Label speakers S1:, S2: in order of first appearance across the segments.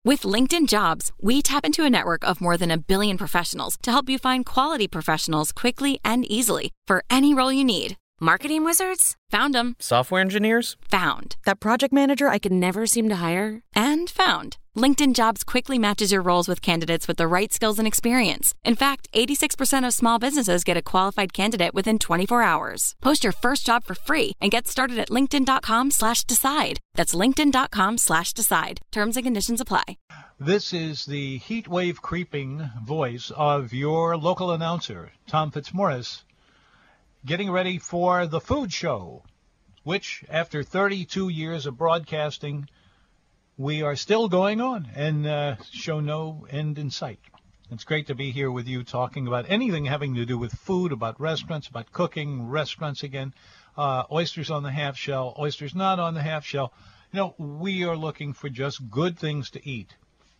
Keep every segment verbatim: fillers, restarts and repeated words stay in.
S1: With LinkedIn Jobs, we tap into a network of more than a billion professionals to help you find quality professionals quickly and easily for any role you need. Marketing wizards? Found them.
S2: Software engineers?
S1: Found. That project manager I could never seem to hire? And found. LinkedIn Jobs quickly matches your roles with candidates with the right skills and experience. In fact, eighty-six percent of small businesses get a qualified candidate within twenty-four hours. Post your first job for free and get started at linkedin.com slash decide. That's linkedin.com slash decide. Terms and conditions apply.
S3: This is the heat wave creeping voice of your local announcer, Tom Fitzmaurice, getting ready for the food show, which, after thirty-two years of broadcasting, we are still going on and uh, show no end in sight. It's great to be here with you talking about anything having to do with food, about restaurants, about cooking, restaurants again, uh, oysters on the half shell, oysters not on the half shell. You know, we are looking for just good things to eat.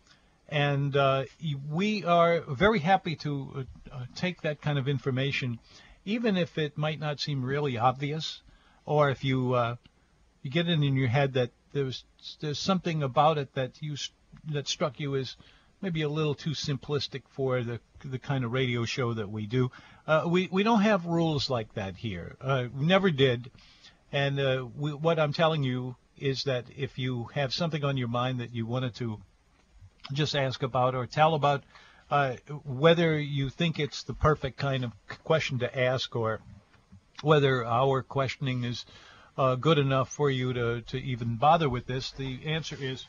S3: And uh, we are very happy to uh, take that kind of information, even if it might not seem really obvious, or if you uh, you get it in your head that there's there's something about it that you that struck you as maybe a little too simplistic for the the kind of radio show that we do. Uh, we we don't have rules like that here. Uh, we never did. And uh, we, what I'm telling you is that if you have something on your mind that you wanted to just ask about or tell about, uh, whether you think it's the perfect kind of question to ask or whether our questioning is uh, good enough for you to, to even bother with this, the answer is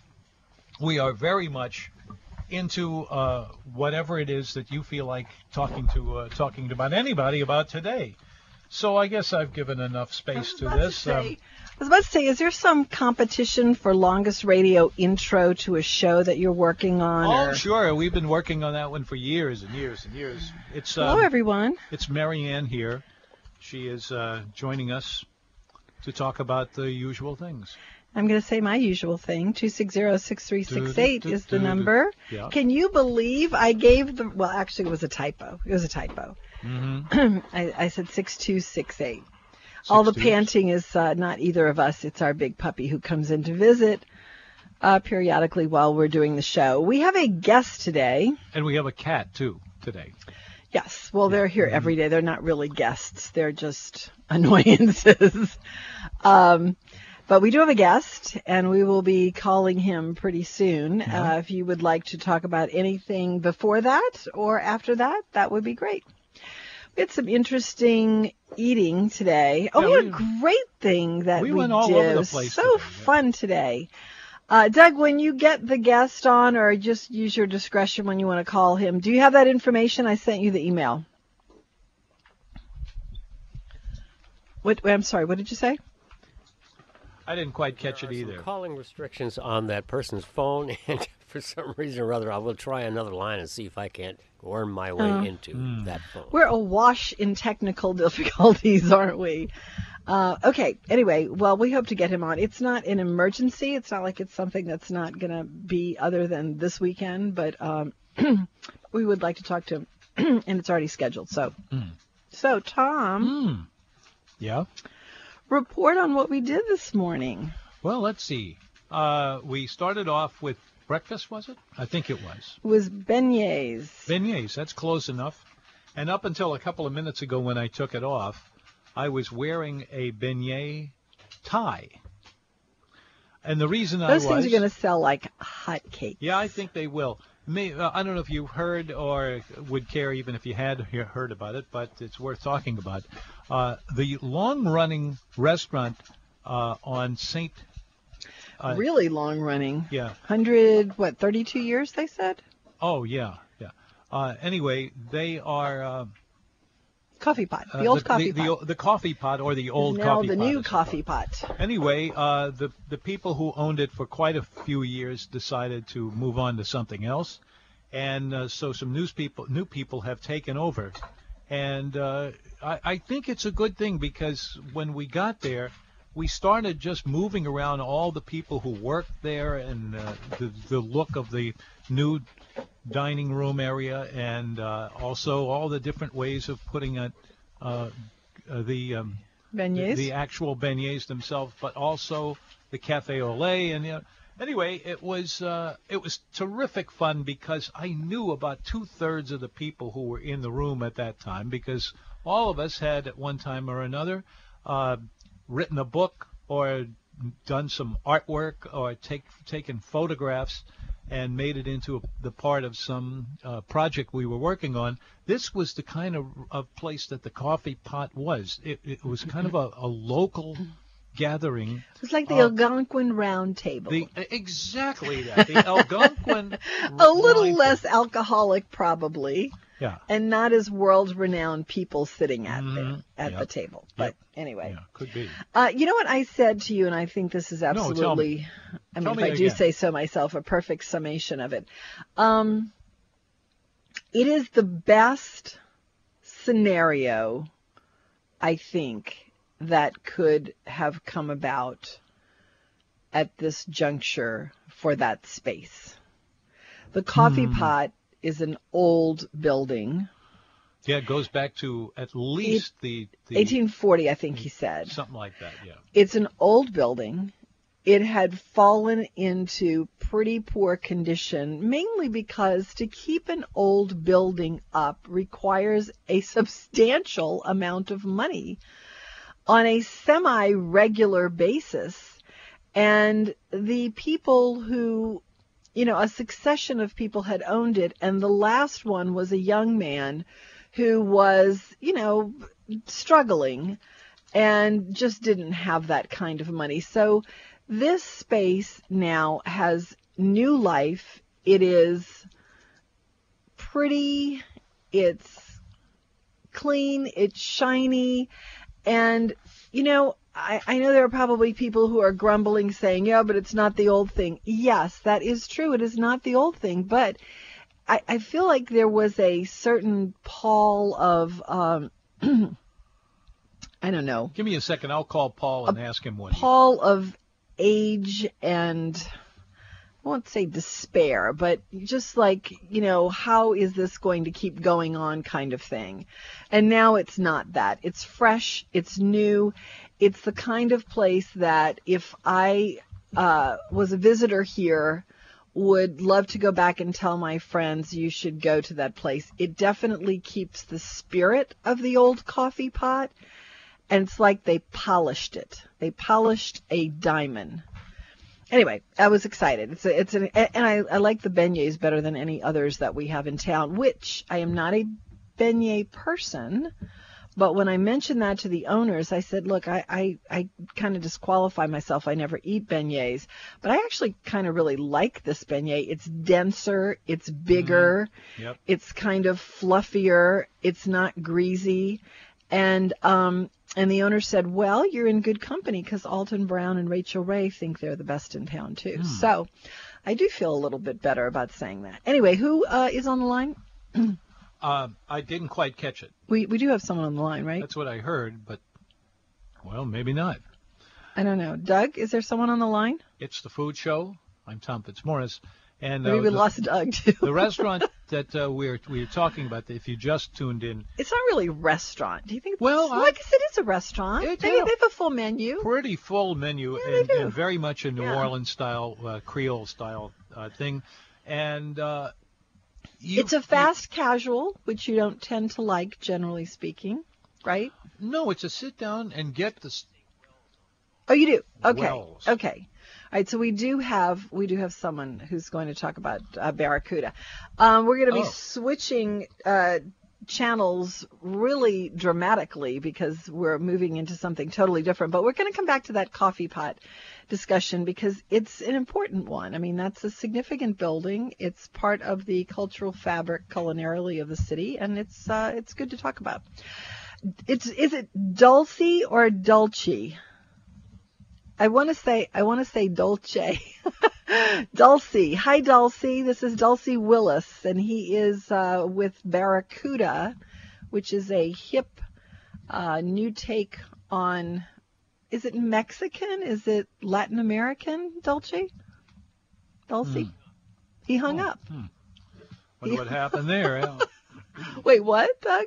S3: we are very much into uh, whatever it is that you feel like talking to uh, talking about anybody about today. So I guess I've given enough space to this.
S4: To say,
S3: um,
S4: I was about to say, is there some competition for longest radio intro to a show that you're working on?
S3: Oh,
S4: or?
S3: Sure. We've been working on that one for years and years and years. It's um,
S4: Hello, everyone.
S3: It's Marianne here. She is uh, joining us to talk about the usual things.
S4: I'm going to say my usual thing. two six zero, six three six eight is the number.
S3: Yeah.
S4: Can you believe I gave the, well, actually it was a typo. It was a typo.
S3: Mm-hmm.
S4: I, I said six two six eight. All the panting is uh, not either of us. It's our big puppy who comes in to visit uh, periodically while we're doing the show. We have a guest today.
S3: And we have a cat, too, today.
S4: Yes. Well, they're here every day. They're not really guests. They're just annoyances. um, but we do have a guest, and we will be calling him pretty soon.
S3: Yeah.
S4: Uh, if you would like to talk about anything before that or after that, that would be great. We had some interesting eating today. Oh,
S3: Yeah,
S4: we had
S3: we-
S4: a great thing that
S3: we
S4: we,
S3: went all
S4: did.
S3: over the
S4: It was
S3: place
S4: so
S3: today, yeah.
S4: fun today. Uh, Doug, when you get the guest on, or just use your discretion when you want to call him, do you have that information? I sent you the email. What? I'm sorry. What did you say?
S3: I didn't quite catch
S5: There
S3: it
S5: are some
S3: either.
S5: calling restrictions on that person's phone, and for some reason or other, I will try another line and see if I can't worm my way
S4: Oh.
S5: into
S3: Hmm.
S5: that phone.
S4: We're awash in technical difficulties, aren't we? Uh, okay. Anyway, well, we hope to get him on. It's not an emergency. It's not like it's something that's not going to be other than this weekend, but um, we would like to talk to him, and it's already scheduled. So,
S3: Mm.
S4: so Tom,
S3: Mm. Yeah?
S4: report on what we did this morning.
S3: Well, let's see. Uh, we started off with breakfast, was it? I think it was.
S4: It was beignets.
S3: Beignets, that's close enough. And up until a couple of minutes ago when I took it off, I was wearing a beignet tie. And the reason I was...
S4: Those things are going to sell like hotcakes.
S3: Yeah, I think they will. May, uh, I don't know if you heard or would care even if you had he- heard about it, but it's worth talking about. Uh, the long-running restaurant uh, on Saint Uh,
S4: Really long running.
S3: Yeah.
S4: one hundred, what, thirty-two years, they said?
S3: Oh, yeah, yeah. Uh, anyway, they are... Uh,
S4: Coffee pot. The
S3: uh,
S4: old
S3: the,
S4: coffee
S3: the,
S4: pot.
S3: The, the coffee pot or the old
S4: now
S3: coffee
S4: the
S3: pot.
S4: new
S3: as it's
S4: coffee
S3: called.
S4: pot.
S3: Anyway, uh, the the people who owned it for quite a few years decided to move on to something else, and uh, so some news people, new people have taken over, and uh, I, I think it's a good thing because when we got there, we started just moving around all the people who worked there and uh, the the look of the new dining room area, and uh, also all the different ways of putting it, uh, uh, the um,
S4: Beignets?
S3: the, the actual beignets themselves, but also the cafe au lait, and you know, Anyway, it was uh, it was terrific fun because I knew about two thirds of the people who were in the room at that time, because all of us had at one time or another uh, written a book or done some artwork or take taken photographs and made it into a, the part of some uh, project we were working on. This was the kind of, of place that the Coffee Pot was. It, it was kind of a, a local gathering.
S4: It was like the
S3: uh,
S4: Algonquin Round Table.
S3: The, exactly that. The Algonquin.
S4: A little
S3: Round-
S4: less alcoholic, probably,
S3: Yeah.
S4: and not as world-renowned people sitting at
S3: Mhm.
S4: the, at
S3: Yep.
S4: the table. But anyway.
S3: Yeah, could be.
S4: Uh, you know what I said to you, and I think this is
S3: tell me.
S4: absolutely, I mean,
S3: Tell
S4: if
S3: me
S4: I do
S3: again.
S4: say so myself, a perfect summation of it. Um, it is the best scenario, I think, that could have come about at this juncture for that space. The Coffee
S3: Hmm.
S4: Pot is an old building,
S3: Yeah, it goes back to at least the, the
S4: eighteen forty, I think he said.
S3: something like that. Yeah.
S4: It's an old building. It had fallen into pretty poor condition, mainly because to keep an old building up requires a substantial amount of money on a semi-regular basis. And the people who, you know, a succession of people had owned it, and the last one was a young man who was, you know, struggling and just didn't have that kind of money. So this space now has new life. It is pretty, it's clean, it's shiny, and, you know, I, I know there are probably people who are grumbling saying, yeah, but it's not the old thing. Yes, that is true. It is not the old thing, but I, I feel like there was a certain pall of, um, I don't know,
S3: Give me a second. I'll call Paul and ask him what. he-
S4: pall of age and, I won't say despair, but just like, you know, how is this going to keep going on kind of thing. And now it's not that. It's fresh. It's new. It's the kind of place that if I uh, was a visitor here, would love to go back and tell my friends you should go to that place. It definitely keeps the spirit of the old Coffee Pot, and it's like they polished it. They polished a diamond. Anyway, I was excited. It's a, it's an, and I, I like the beignets better than any others that we have in town, which I am not a beignet person. But when I mentioned that to the owners, I said, look, I, I, I kind of disqualify myself. I never eat beignets. But I actually kind of really like this beignet. It's denser. It's bigger.
S3: Mm-hmm. Yep.
S4: It's kind of fluffier. It's not greasy. And um, and the owner said, well, you're in good company because Alton Brown and Rachel Ray think they're the best in town, too.
S3: Hmm.
S4: So I do feel a little bit better about saying that. Anyway, who uh, is on the line?
S3: Uh, I didn't quite catch it.
S4: We we do have someone on the line, right?
S3: That's what I heard, but, well, maybe not.
S4: I don't know. Doug, is there someone on the line?
S3: It's the Food Show. I'm Tom Fitzmaurice. And uh,
S4: Maybe we
S3: the,
S4: lost Doug, too.
S3: the restaurant that uh, we're we're talking about, if you just tuned in,
S4: It's not really a restaurant. Do you think? It's,
S3: Well,
S4: well,
S3: I-
S4: I guess it is a restaurant.
S3: It-
S4: They,
S3: yeah.
S4: they have a full menu.
S3: pretty full menu
S4: Yeah, they
S3: and,
S4: do.
S3: and very much a New
S4: Yeah.
S3: Orleans style, uh, Creole style uh, thing. And uh, you,
S4: It's a fast casual, which you don't tend to like, generally speaking, right?
S3: You, no, it's a sit down and get the. s-
S4: Oh, you do. Okay.
S3: Wells.
S4: Okay. All right. So we do have we do have someone who's going to talk about uh, Barracuda. Um, we're going to be
S3: Oh.
S4: switching uh, channels really dramatically because we're moving into something totally different. But we're going to come back to that Coffee Pot discussion because it's an important one. I mean, that's a significant building. It's part of the cultural fabric culinarily of the city, and it's uh, it's good to talk about. It's is it Dulce or Dulce? I want to say I want to say Dolce. Dulce. Hi, Dulce. This is Dulce Willis, and he is uh, with Barracuda, which is a hip uh, new take on. Is it Mexican? Is it Latin American? Dulce. Dulce.
S3: Hmm.
S4: He hung
S3: Oh,
S4: up.
S3: hmm. Wonder what happened there. yeah.
S4: Wait, what, Doug?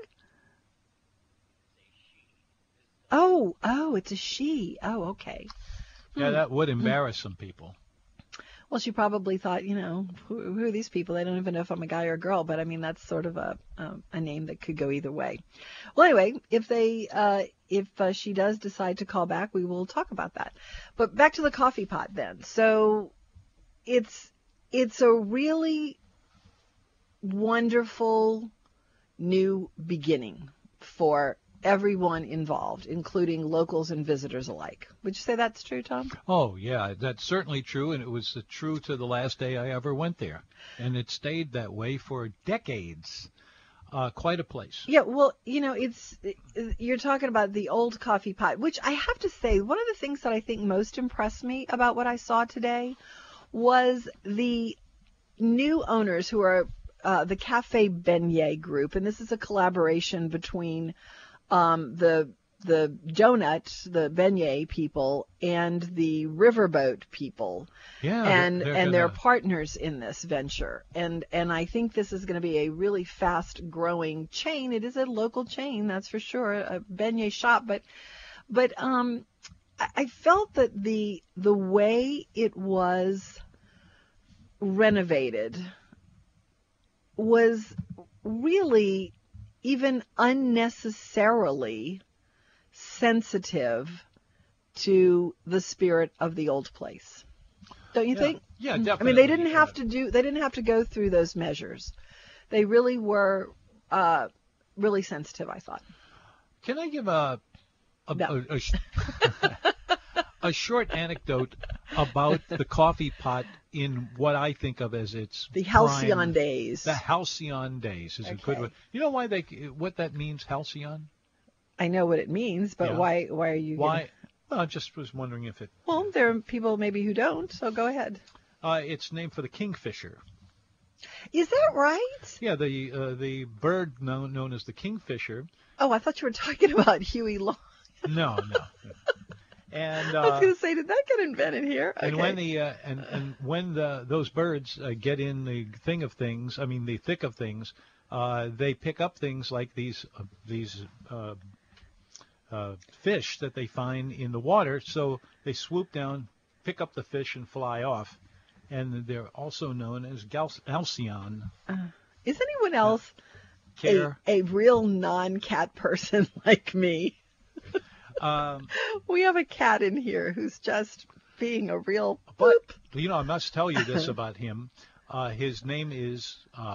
S4: Oh, oh, it's a she. Oh, okay.
S3: Yeah, that would embarrass some people.
S4: Well, she probably thought, you know, who, who are these people? They don't even know if I'm a guy or a girl. But I mean, that's sort of a um, a name that could go either way. Well, anyway, if they uh, if uh, she does decide to call back, we will talk about that. But back to the coffee pot then. So it's it's a really wonderful new beginning for everyone involved, including locals and visitors alike. Would you say that's true, Tom?
S3: Oh, yeah, that's certainly true, and it was uh, true to the last day I ever went there. And it stayed that way for decades. Uh, quite a place.
S4: Yeah, well, you know, it's you're talking about the old coffee pot, which I have to say, one of the things that I think most impressed me about what I saw today was the new owners who are uh, the Cafe Beignet group, and this is a collaboration between um, the the donut, the beignet people, and the riverboat people,
S3: yeah,
S4: and
S3: they're, they're
S4: and
S3: gonna...
S4: they're partners in this venture, and and I think this is going to be a really fast growing chain. It is a local chain, that's for sure, a beignet shop, but but um, I, I felt that the the way it was renovated was really even unnecessarily sensitive to the spirit of the old place. Don't you
S3: yeah.
S4: think?
S3: Yeah, definitely.
S4: I mean, they didn't have to do, they didn't have to go through those measures. They really were uh, really sensitive, I thought.
S3: Can I give a a,
S4: No.
S3: a, a, sh- a short anecdote about the coffee pot in what I think of as its
S4: The halcyon
S3: prime,
S4: days.
S3: The halcyon days is
S4: Okay.
S3: a good one. You know why they what that means, halcyon?
S4: I know what it means, but
S3: Yeah.
S4: why why are you
S3: Why?
S4: gonna-
S3: Well, I just was wondering if it.
S4: Well, there are people maybe who don't, so go ahead.
S3: Uh, it's named for the kingfisher.
S4: Is that right?
S3: Yeah, the uh, the bird known known as the kingfisher.
S4: Oh, I thought you were talking about Huey Long.
S3: No, no. And
S4: I was
S3: uh,
S4: going to say, did that get invented here?
S3: and
S4: Okay.
S3: when the uh, and and when the those birds uh, get in the thing of things, I mean the thick of things, uh, they pick up things like these uh, these uh, uh, fish that they find in the water. So they swoop down, pick up the fish, and fly off. And they're also known as gal- halcyon.
S4: Is anyone else a,
S3: Care.
S4: a real non-cat person like me?
S3: Um,
S4: We have a cat in here who's just being a real
S3: but
S4: boop.
S3: you know, I must tell you this about him. Uh, his name is uh,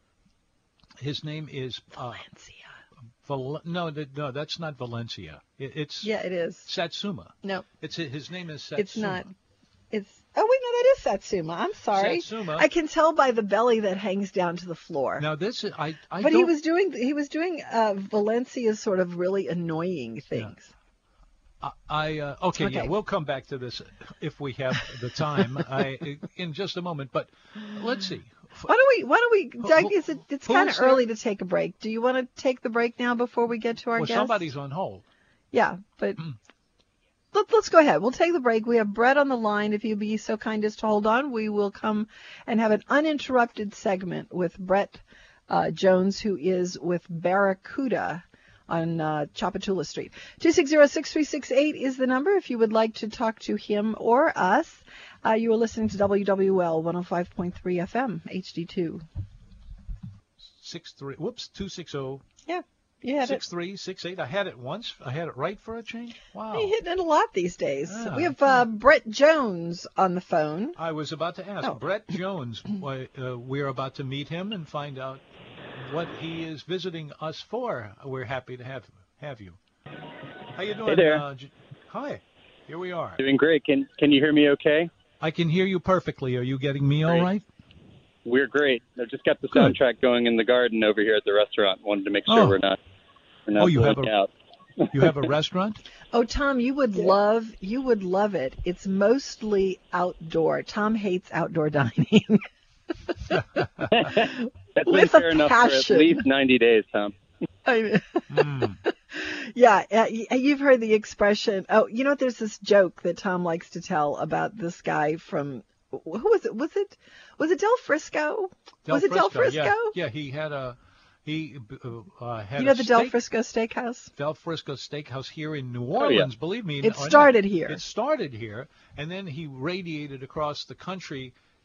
S3: his name is uh,
S4: Valencia.
S3: Val- no, th- no, that's not Valencia. It, it's
S4: Yeah, it is.
S3: Satsuma.
S4: No,
S3: It's his name is Satsuma.
S4: it's not. It's oh wait, no, that is Satsuma. I'm sorry.
S3: Satsuma.
S4: I can tell by the belly that hangs down to the floor.
S3: Now this is I. I
S4: but
S3: don't,
S4: he was doing he was doing uh, Valencia's sort of really annoying things.
S3: I, I uh, okay, yeah,
S4: Okay.
S3: we'll come back to this if we have the time. I in just a moment, but let's see.
S4: Why don't we? Why don't we? Doug,
S3: who-
S4: is it? It's
S3: who
S4: kind
S3: is
S4: of
S3: there?
S4: early to take a break. Do you want to take the break now before we get to our
S3: Well,
S4: guest?
S3: somebody's on hold.
S4: Yeah, but let, let's go ahead. We'll take the break. We have Brett on the line. If you'd be so kind as to hold on, we will come and have an uninterrupted segment with Brett uh, Jones, who is with Barracuda on uh, Chapatula Street. two six zero, six three six eight is the number if you would like to talk to him or us. Uh, you are listening to W W L one oh five point three F M, H D two.
S3: Six three. Whoops. Two six zero.
S4: Yeah, you had
S3: Six
S4: it.
S3: three six eight. I had it once. I had it right for a change. Wow.
S4: You're hitting it a lot these days.
S3: Yeah.
S4: We have uh, Brett Jones on the phone.
S3: I was about to ask
S4: Oh.
S3: Brett Jones. why, uh, we're about to meet him and find out what he is visiting us for. We're happy to have have you. How you doing?
S2: Hey there.
S3: Uh, J- hi. Here we are.
S2: Doing great. Can Can you hear me okay?
S3: I can hear you perfectly. Are you getting me all
S2: Great.
S3: right?
S2: We're great. I just got the
S3: Good.
S2: soundtrack going in the garden over here at the restaurant. Wanted to make sure
S3: Oh.
S2: we're not we're not
S3: Oh, you have
S2: blowing
S3: a-
S2: out.
S3: You have a restaurant?
S4: Oh, Tom, you would love you would love it. It's mostly outdoor. Tom hates outdoor dining.
S2: That's been
S4: With a
S2: fair enough for
S4: passion.
S2: at least ninety days, Tom.
S4: I mean,
S3: Mm.
S4: yeah, uh, y- you've heard the expression. Oh, you know what? There's this joke that Tom likes to tell about this guy from who was it? Was it was it Del Frisco? was it Del Frisco?
S3: Yeah, yeah, he had a he uh, had
S4: You know
S3: a
S4: the Del
S3: steak-
S4: Frisco Steakhouse?
S3: Del Frisco Steakhouse here in New
S2: yeah.
S3: Orleans. Believe me,
S4: It
S3: or not,
S4: started here.
S3: It started here, and then he radiated across the country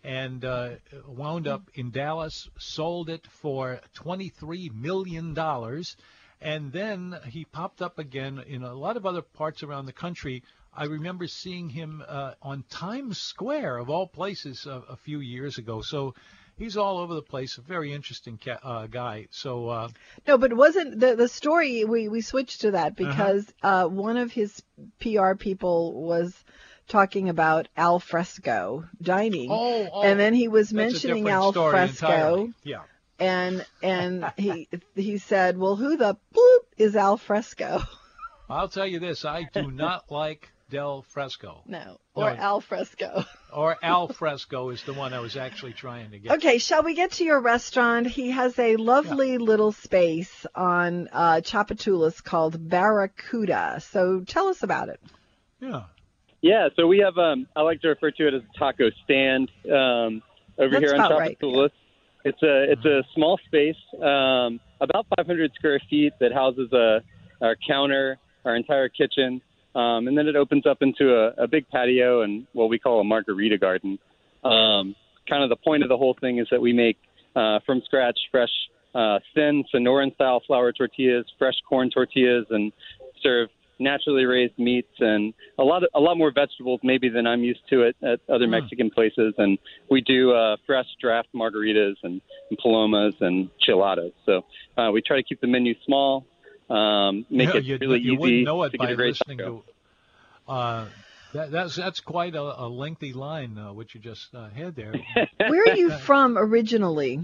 S3: and uh, wound up in Dallas, sold it for twenty-three million dollars. And then he popped up again in a lot of other parts around the country. I remember seeing him uh, on Times Square, of all places, a, a few years ago. So he's all over the place, a very interesting ca- uh, guy. So uh,
S4: No, but it wasn't the the story. We, we switched to that because uh-huh. uh, one of his P R people was talking about al fresco dining.
S3: Oh, oh,
S4: and then he was
S3: that's a
S4: mentioning
S3: different
S4: al
S3: story
S4: fresco.
S3: entirely. Yeah.
S4: And and he he said, well, who the bloop is al fresco?
S3: I'll tell you this, I do not like del fresco.
S4: No, or
S3: No.
S4: al fresco.
S3: Or al fresco is the one I was actually trying to get.
S4: Okay, shall we get to your restaurant? He has a lovely little space on uh, Chapatulas called Barracuda. So tell us about it.
S3: Yeah.
S2: Yeah, so we have, um, I like to refer to it as a taco stand um, over
S4: That's
S2: here on
S4: about right,
S2: Chapatulas. It's a it's a small space, um, about five hundred square feet, that houses a our counter, our entire kitchen, um, and then it opens up into a, a big patio and what we call a margarita garden. Um, kind of the point of the whole thing is that we make uh, from scratch fresh, uh, thin Sonoran-style flour tortillas, fresh corn tortillas, and serve naturally raised meats and a lot of, a lot more vegetables maybe than I'm used to at, at other
S3: Mm.
S2: Mexican places. And we do uh, fresh draft margaritas and, and palomas and chiladas. So uh, we try to keep the menu small, um, make
S3: Yeah,
S2: it
S3: you,
S2: really
S3: you
S2: easy
S3: wouldn't know it
S2: to
S3: by
S2: get a great
S3: listening
S2: taco.
S3: to. Uh, that, that's that's quite a, a lengthy line, uh, what you just uh, had there.
S4: Where are you from originally?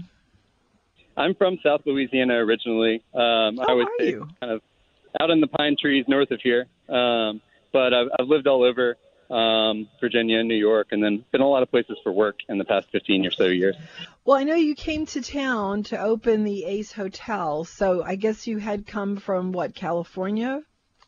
S2: I'm from South Louisiana originally. Um,
S4: Oh,
S2: I would
S4: are
S2: say
S4: you?
S2: kind of out in the pine trees north of here. Um, but I've, I've lived all over um, Virginia and New York, and then been a lot of places for work in the past fifteen or so years.
S4: Well, I know you came to town to open the Ace Hotel, so I guess you had come from, what, California?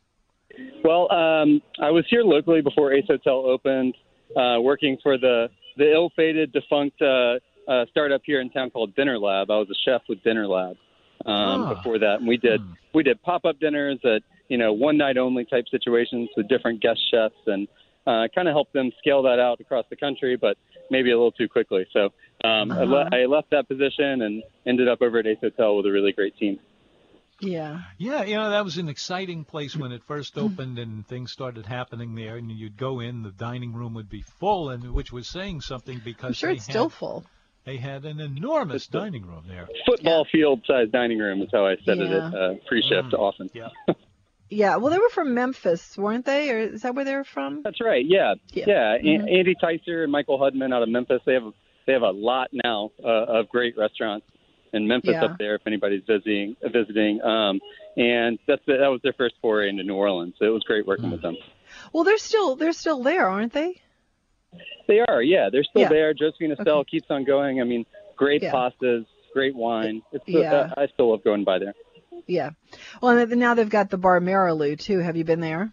S2: Well, um, I was here locally before Ace Hotel opened, uh, working for the, the ill-fated, defunct uh, uh, startup here in town called Dinner Lab. I was a chef with Dinner Lab um,
S3: Ah.
S2: before that. And we did
S3: Hmm.
S2: we did pop-up dinners at, you know, one-night-only type situations with different guest chefs, and uh, kind of helped them scale that out across the country, but maybe a little too quickly. So um, I, le-
S4: Uh-huh.
S2: I left that position and ended up over at Ace Hotel with a really great team.
S4: Yeah.
S3: Yeah, you know, that was an exciting place when it first opened and things started happening there. And you'd go in, the dining room would be full, and which was saying something because
S4: I'm sure
S3: they
S4: it's still
S3: had,
S4: full.
S3: they had an enormous dining room there.
S2: Football field-sized dining room is how I said it
S4: Yeah.
S2: at uh, pre-shift
S3: Mm.
S2: often.
S3: Yeah.
S4: Yeah, well, they were from Memphis, weren't they? Or is that where they were from?
S2: That's right. Yeah,
S4: Yeah.
S2: yeah.
S4: Mhm.
S2: An- Andy Ticer and Michael Hudman out of Memphis. They have a, they have a lot now uh, of great restaurants in Memphis
S4: Yeah.
S2: up there. If anybody's visiting, visiting, um, and that's the, that was their first foray into New Orleans. So it was great working
S3: Mm.
S2: with them.
S4: Well, they're still they're still there, aren't they?
S2: They are. Yeah, they're still
S4: Yeah.
S2: there. Josephine Estelle
S4: Okay.
S2: keeps on going. I mean, great
S4: Yeah.
S2: pastas, great wine. It's still,
S4: Yeah.
S2: I still love going by there.
S4: Yeah. Well, and now they've got the Bar Marilou too. Have you been there?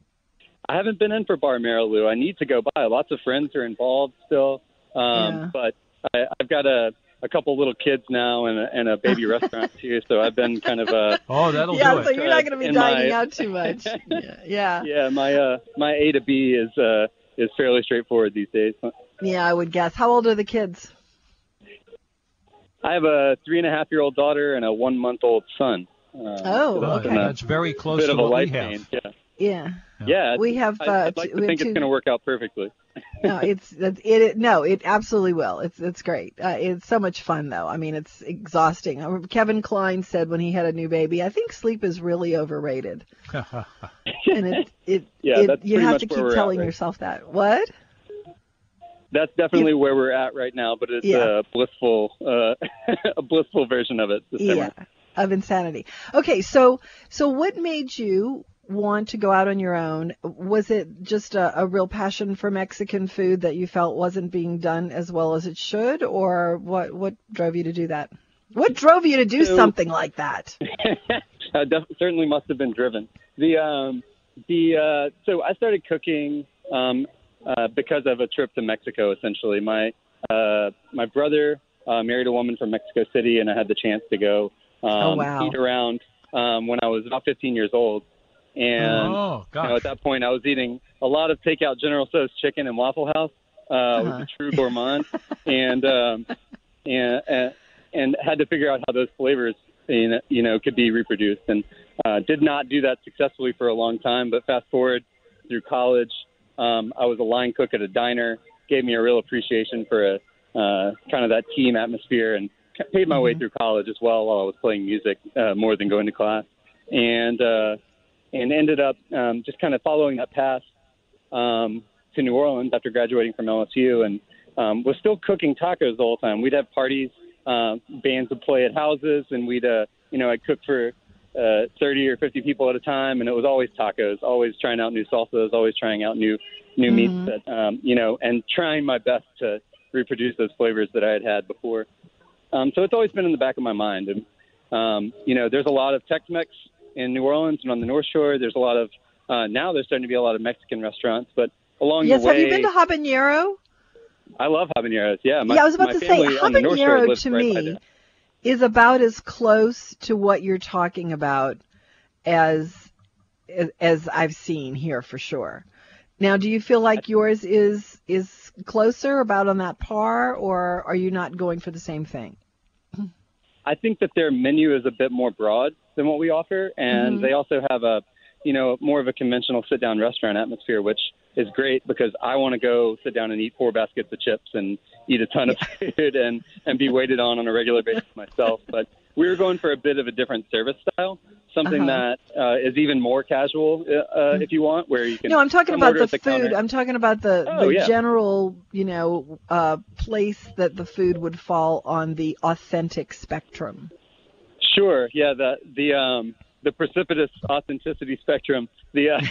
S2: I haven't been in for Bar Marilou. I need to go by. Lots of friends are involved still, um,
S4: Yeah.
S2: but I, I've got a, a couple little kids now and a, and a baby restaurant too. So I've been kind of uh,
S3: Oh, that'll
S4: yeah,
S3: do
S4: so
S3: it.
S4: you're not going to be
S2: In
S4: dining
S2: my-
S4: out too much. Yeah. Yeah.
S2: yeah. My uh, my A to B is uh, is fairly straightforward these days.
S4: Yeah, I would guess. How old are the kids?
S2: I have a three and a half year old daughter and a one month old son. Uh,
S4: Oh,
S2: so that's
S4: okay.
S2: been a
S3: That's very close
S2: bit
S3: to
S2: of a
S3: what we
S2: life
S3: have.
S2: change. Yeah.
S4: Yeah.
S2: Yeah.
S4: We have,
S2: I'd,
S4: uh,
S2: I'd like
S4: two-
S2: to
S4: we have
S2: think
S4: two-
S2: it's going to work out perfectly.
S4: No, it's it, it no, it absolutely will. It's it's great. Uh, it's so much fun though. I mean, it's exhausting. Uh, Kevin Kline said when he had a new baby, I think sleep is really overrated. And it it,
S2: Yeah,
S4: it
S2: that's
S4: you
S2: pretty
S4: have
S2: much
S4: to
S2: where
S4: keep
S2: we're at,
S4: telling
S2: right?
S4: yourself that. What?
S2: That's definitely where we're at right now, but it's
S4: Yeah.
S2: a blissful, uh, a blissful version of it. This
S4: Yeah,
S2: summer.
S4: of insanity. Okay, so so what made you want to go out on your own? Was it just a, a real passion for Mexican food that you felt wasn't being done as well as it should, or what? What drove you to do that? What drove you to do
S2: So-
S4: something like that?
S2: uh, def- certainly must have been driven. The um, the uh, so I started cooking um, uh, because of a trip to Mexico. Essentially, my uh, my brother uh, married a woman from Mexico City, and I had the chance to go um,
S4: Oh, wow.
S2: eat around um, when I was about fifteen years old. And
S3: Oh,
S2: you know,
S3: gosh.
S2: at that point, I was eating a lot of takeout General Tso's chicken and Waffle House. uh,
S4: Uh-huh.
S2: was a true gourmand, and, um, and and and had to figure out how those flavors, you know, could be reproduced. And uh, did not do that successfully for a long time. But fast forward through college, um, I was a line cook at a diner. Gave me a real appreciation for a uh, kind of that team atmosphere, and paid my mm-hmm. way through college as well while I was playing music uh, more than going to class, and uh, and ended up um, just kind of following that path um, to New Orleans after graduating from L S U, and um, was still cooking tacos the whole time. We'd have parties, uh, bands would play at houses, and we'd uh, you know I'd cook for uh, thirty or fifty people at a time, and it was always tacos, always trying out new salsas, always trying out new new mm-hmm. meats that um, you know, and trying my best to reproduce those flavors that I had had before. Um, so it's always been in the back of my mind. And, um, you know, there's a lot of Tex-Mex in New Orleans and on the North Shore. There's a lot of, uh, now there's starting to be a lot of Mexican restaurants, but along
S4: yes,
S2: the way.
S4: Yes, have you been to Habanero?
S2: I love habaneros, yeah. My,
S4: yeah, I was about
S2: my
S4: to say,
S2: habanero
S4: to
S2: right
S4: me is about as close to what you're talking about as, as I've seen here for sure. Now, do you feel like yours is is closer, about on that par, or are you not going for the same thing?
S2: I think that their menu is a bit more broad than what we offer, and mm-hmm. they also have a, you know, more of a conventional sit-down restaurant atmosphere, which is great because I want to go sit down and eat four baskets of chips and eat a ton of food and, and be waited on on a regular basis myself. But we were going for a bit of a different service style. Something uh-huh. that uh, is even more casual, uh, if you want, where you can.
S4: No, I'm talking about the,
S2: the
S4: food.
S2: counter.
S4: I'm talking about the,
S2: oh,
S4: the
S2: yeah.
S4: general, you know, uh, place that the food would fall on the authentic spectrum.
S2: Sure. Yeah. The the um the precipitous authenticity spectrum. The uh,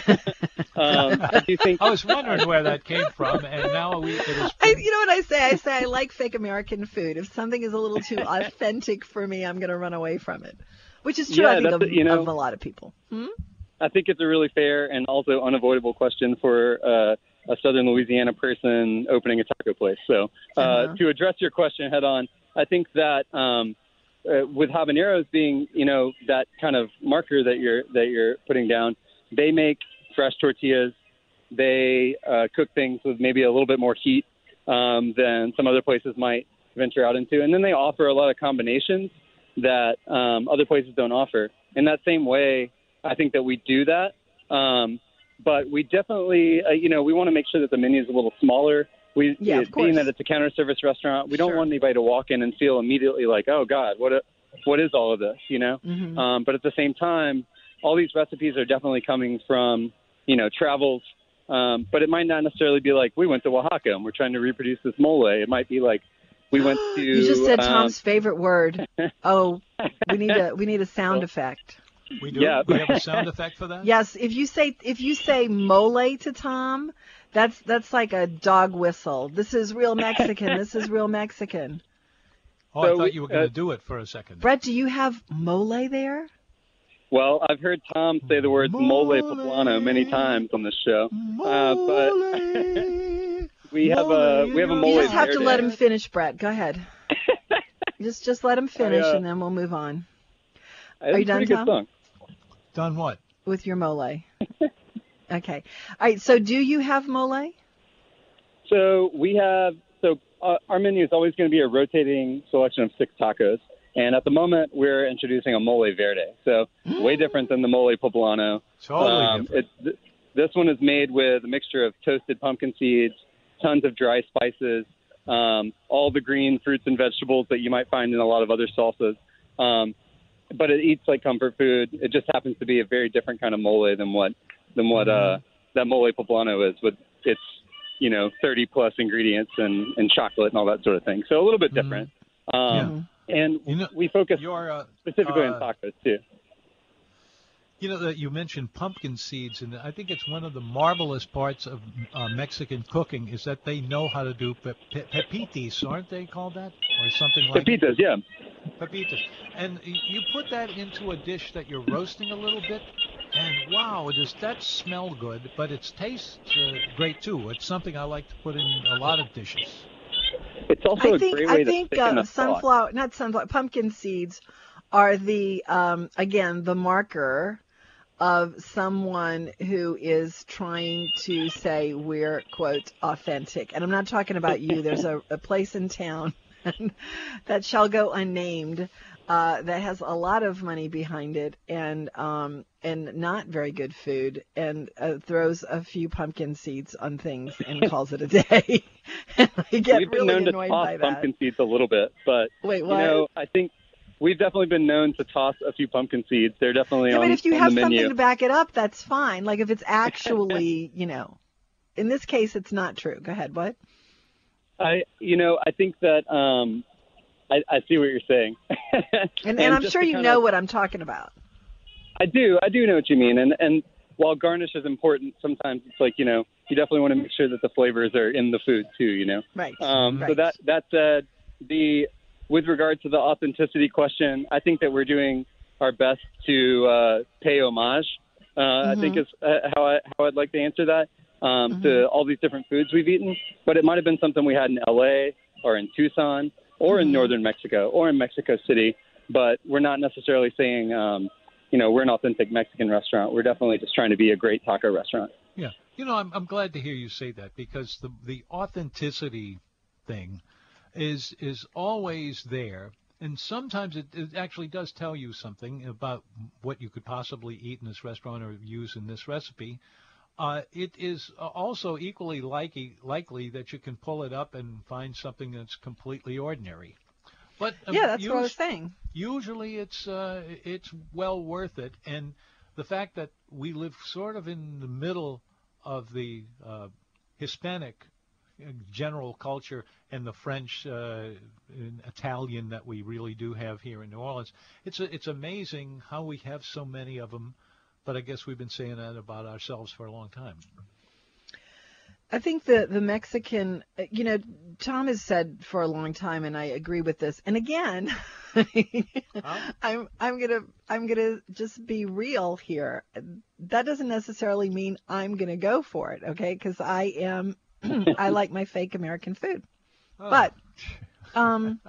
S2: um, I do think.
S3: I was wondering where that came from, and now we. It is
S4: I, you know what I say? I say I like fake American food. If something is a little too authentic for me, I'm going to run away from it. Which is true,
S2: yeah,
S4: I think, of,
S2: you know,
S4: of a lot of people. Hmm?
S2: I think it's a really fair and also unavoidable question for uh, a Southern Louisiana person opening a taco place. So uh, uh-huh. to address your question head on, I think that um, uh, with habaneros being, you know, that kind of marker that you're that you're putting down, they make fresh tortillas. They uh, cook things with maybe a little bit more heat um, than some other places might venture out into, and then they offer a lot of combinations that um, other places don't offer. In that same way, I think that we do that. Um, but we definitely, uh, you know, we want to make sure that the menu is a little smaller. We,
S4: yeah,
S2: it, being that it's a counter service restaurant, we don't
S4: sure.
S2: want anybody to walk in and feel immediately like, oh God, what, a, what is all of this, you know?
S4: Mm-hmm.
S2: Um, but at the same time, all these recipes are definitely coming from, you know, travels. Um, but it might not necessarily be like, we went to Oaxaca and we're trying to reproduce this mole. It might be like, we went to.
S4: You just said
S2: um,
S4: Tom's favorite word. Oh, we need a we need a sound well, effect.
S3: We do.
S2: Yeah.
S3: We have a sound effect for that.
S4: Yes. If you say if you say mole to Tom, that's that's like a dog whistle. This is real Mexican. This is real Mexican.
S3: Oh, so I thought you were going to uh, do it for a second.
S4: Brett, do you have mole there?
S2: Well, I've heard Tom say the words mole, mole poblano many times on this show, uh, but. We have a we have a mole.
S4: You just have to
S2: day.
S4: let him finish, Brett. Go ahead. just just let him finish,
S2: I, uh,
S4: and then we'll move on.
S2: Are you done, Tom? Song.
S3: Done what?
S4: With your mole. Okay. All right. So, do you have mole?
S2: So we have. So uh, our menu is always going to be a rotating selection of six tacos, and at the moment we're introducing a mole verde. So way different than the mole poblano.
S3: Totally
S2: um,
S3: different.
S2: It's, this one is made with a mixture of toasted pumpkin seeds, tons of dry spices, um, all the green fruits and vegetables that you might find in a lot of other salsas. Um, but it eats like comfort food. It just happens to be a very different kind of mole than what than what uh, that mole poblano is, with its, you know, thirty plus ingredients and, and chocolate and all that sort of thing. So a little bit different. Mm-hmm. Um, yeah. And you know, we focus uh, specifically uh, on tacos too.
S3: You know, that you mentioned pumpkin seeds, and I think it's one of the marvelous parts of uh, Mexican cooking is that they know how to do pe- pe- pepitas, aren't they called that? Or something like that?
S2: Pepitas, yeah.
S3: Pepitas. And you put that into a dish that you're roasting a little bit, and wow, does that smell good, but it tastes uh, great too. It's something I like to put in a lot of dishes.
S2: It's also
S4: I think,
S2: a great way
S4: I
S2: to
S4: think
S2: thicken
S4: uh,
S2: a
S4: sunflower,
S2: sauce.
S4: not sunflower, pumpkin seeds are the, um, again, the marker of someone who is trying to say we're, quote, authentic. And I'm not talking about you. There's a, a place in town that shall go unnamed uh, that has a lot of money behind it and um, and not very good food and uh, throws a few pumpkin seeds on things and calls it a day. And I get
S2: We've been
S4: really
S2: known to
S4: annoyed
S2: toss
S4: by that.
S2: pumpkin seeds a little bit, but
S4: Wait, what?
S2: you know, I think we've definitely been known to toss a few pumpkin seeds. They're definitely
S4: Yeah,
S2: on,
S4: but if you
S2: on
S4: have
S2: the
S4: something
S2: menu.
S4: to back it up, that's fine. Like if it's actually, you know, in this case, it's not true. Go ahead. What?
S2: I, you know, I think that um, I, I see what you're saying,
S4: And, and,
S2: And
S4: I'm
S2: just
S4: sure
S2: to
S4: you
S2: kind
S4: know
S2: of-
S4: what I'm talking about.
S2: I do, I do know what you mean, and and while garnish is important, sometimes it's like you know, you definitely want to make sure that the flavors are in the food too, you know.
S4: Right.
S2: Um,
S4: right.
S2: So that that said, the with regard to the authenticity question, I think that we're doing our best to uh, pay homage. Uh, I think is uh, how I how I'd like to answer that um, to all these different foods we've eaten. But it might have been something we had in L A or in Tucson or in northern Mexico or in Mexico City. But we're not necessarily saying, um, you know, we're an authentic Mexican restaurant. We're definitely just trying to be a great taco restaurant.
S3: Yeah. You know, I'm I'm glad to hear you say that because the the authenticity thing is is always there, and sometimes it, it actually does tell you something about what you could possibly eat in this restaurant or use in this recipe. Uh, it is also equally likely likely that you can pull it up and find something that's completely ordinary. But um,
S4: Yeah, that's what I was
S3: us-
S4: saying.
S3: usually it's uh, it's well worth it, and the fact that we live sort of in the middle of the uh, Hispanic general culture and the French uh, and Italian that we really do have here in New Orleans, it's a, it's amazing how we have so many of them. But I guess we've been saying that about ourselves for a long time.
S4: I think the the Mexican, you know, Tom has said for a long time, and I agree with this. And again, I'm I'm gonna I'm gonna just be real here. That doesn't necessarily mean I'm gonna go for it, okay? Because I am I like my fake American food,
S3: Oh.
S4: but um,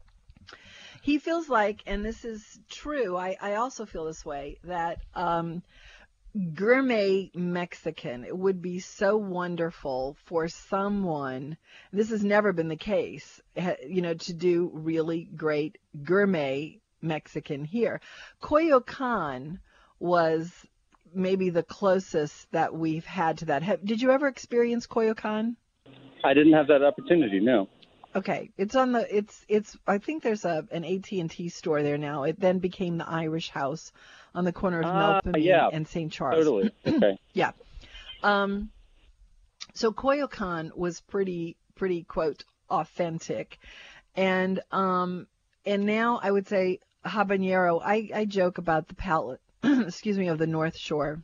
S4: he feels like, and this is true. I I also feel this way that um. gourmet Mexican. It would be so wonderful for someone, this has never been the case, you know, to do really great gourmet Mexican here. Coyoacan was maybe the closest that we've had to that. Have, did you ever experience Coyoacan?
S2: I didn't have that opportunity, no.
S4: Okay, it's on the it's it's I think there's a an A T and T store there now. It then became the Irish House on the corner of
S2: Ah,
S4: Melpomene
S2: yeah,
S4: and Saint Charles.
S2: Totally. Okay.
S4: Yeah. Um, so Coyoacan was pretty, pretty quote authentic, and um, and now I would say habanero. I, I joke about the palate, excuse me, of the North Shore,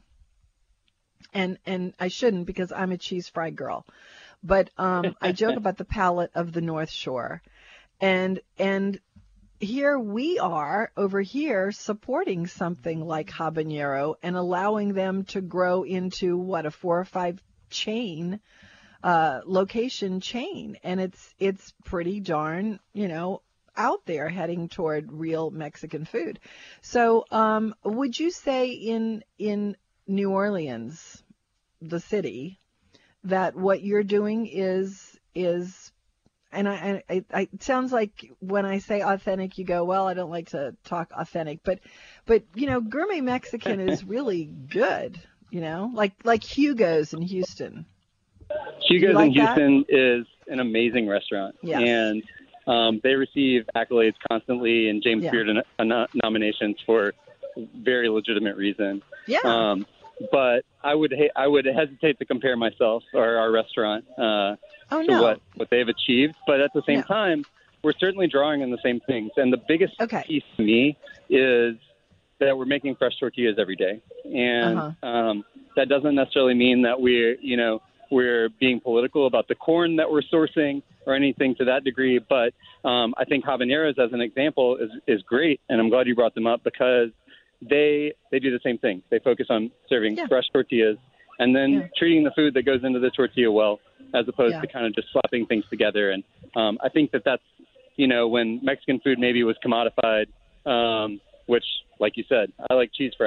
S4: and and I shouldn't because I'm a cheese fry girl, but um, I joke about the palate of the North Shore, and and. Here we are over here supporting something like habanero and allowing them to grow into what, a four or five chain, uh, location chain. And it's, it's pretty darn, you know, out there heading toward real Mexican food. So, um, would you say in, in New Orleans, the city, that what you're doing is, is, And I, I, I, it sounds like when I say authentic, you go, well, I don't like to talk authentic, but, but you know, gourmet Mexican is really good. You know, like like Hugo's in Houston.
S2: Hugo's
S4: like
S2: in Houston is an amazing restaurant,
S4: Yes.
S2: and um, they receive accolades constantly and James
S4: Yeah.
S2: Beard no- no- nominations for very legitimate reason.
S4: Yeah.
S2: Um, but I would ha- I would hesitate to compare myself or our restaurant uh,
S4: oh
S2: to
S4: no.
S2: what, what they've achieved. But at the same
S4: No.
S2: time, we're certainly drawing on the same things. And the biggest
S4: Okay.
S2: piece to me is that we're making fresh tortillas every day. And
S4: Uh-huh.
S2: um, that doesn't necessarily mean that we're, you know, we're being political about the corn that we're sourcing or anything to that degree. But um, I think habaneros, as an example, is, is great. And I'm glad you brought them up because they they do the same thing. They focus on serving
S4: Yeah.
S2: fresh tortillas and then
S4: Yeah.
S2: treating the food that goes into the tortilla well, as opposed
S4: Yeah.
S2: to kind of just slapping things together. And um, I think that that's, you know, when Mexican food maybe was commodified, um, which, like you said, I like cheese fries.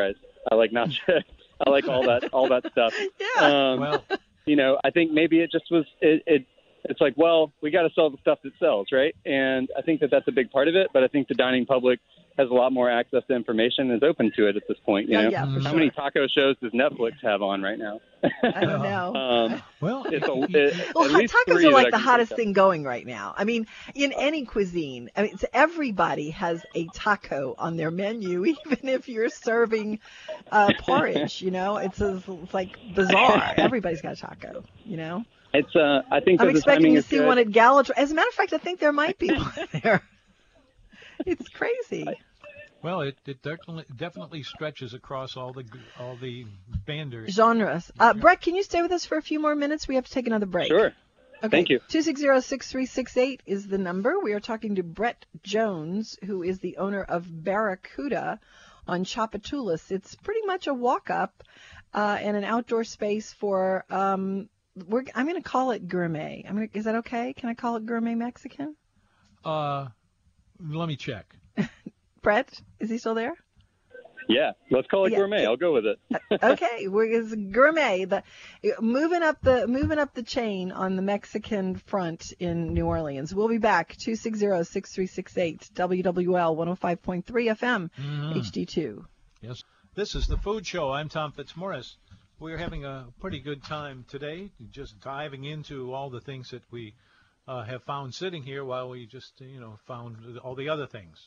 S2: I like nachos. I like all that all that stuff.
S4: Yeah.
S2: Um,
S3: Well,
S2: you know, I think maybe it just was it. it it's like, well, we got to sell the stuff that sells, right? And I think that that's a big part of it. But I think the dining public has a lot more access to information and is open to it at this point. You
S4: Oh,
S2: know,
S4: yeah, for
S2: how
S4: sure.
S2: many taco shows does Netflix have on right now?
S4: I don't know.
S2: um,
S3: well,
S2: it's a,
S3: y-
S2: it,
S4: Well,
S2: at
S4: hot
S2: least
S4: tacos
S2: three
S4: are
S2: that
S4: like
S2: I
S4: the
S2: can
S4: hottest
S2: think of.
S4: thing going right now. I mean, in any cuisine, I mean, it's, everybody has a taco on their menu, even if you're serving uh, porridge. You know, it's, it's like bizarre. Everybody's got a taco. You know,
S2: It's uh, I think
S4: I'm
S2: that the
S4: expecting
S2: timing
S4: to
S2: is
S4: see
S2: good.
S4: one at Gallo. As a matter of fact, I think there might be one there. It's crazy.
S3: well, it, it definitely definitely stretches across all the g- all the banders.
S4: Genres. Uh, Brett, can you stay with us for a few more minutes? We have to take another break.
S2: Sure.
S4: Okay.
S2: Thank you.
S4: two six zero, six three six eight is the number. We are talking to Brett Jones, who is the owner of Barracuda on Chapatulas. It's pretty much a walk-up uh, and an outdoor space for, um, we're, I'm going to call it gourmet. I'm gonna, is that okay? Can I call it gourmet Mexican?
S3: Uh, let me check.
S4: Brett, is he still there?
S2: Yeah, let's call it
S4: Yeah.
S2: gourmet. I'll go with it.
S4: Okay, we're it's gourmet. The moving up the moving up the chain on the Mexican front in New Orleans. We'll be back. two six zero, six three six eight W W L one oh five point three F M
S3: Mhm.
S4: H D two.
S3: Yes. This is the Food Show. I'm Tom Fitzmaurice. We're having a pretty good time today, just diving into all the things that we uh, have found sitting here while we just, you know, found all the other things.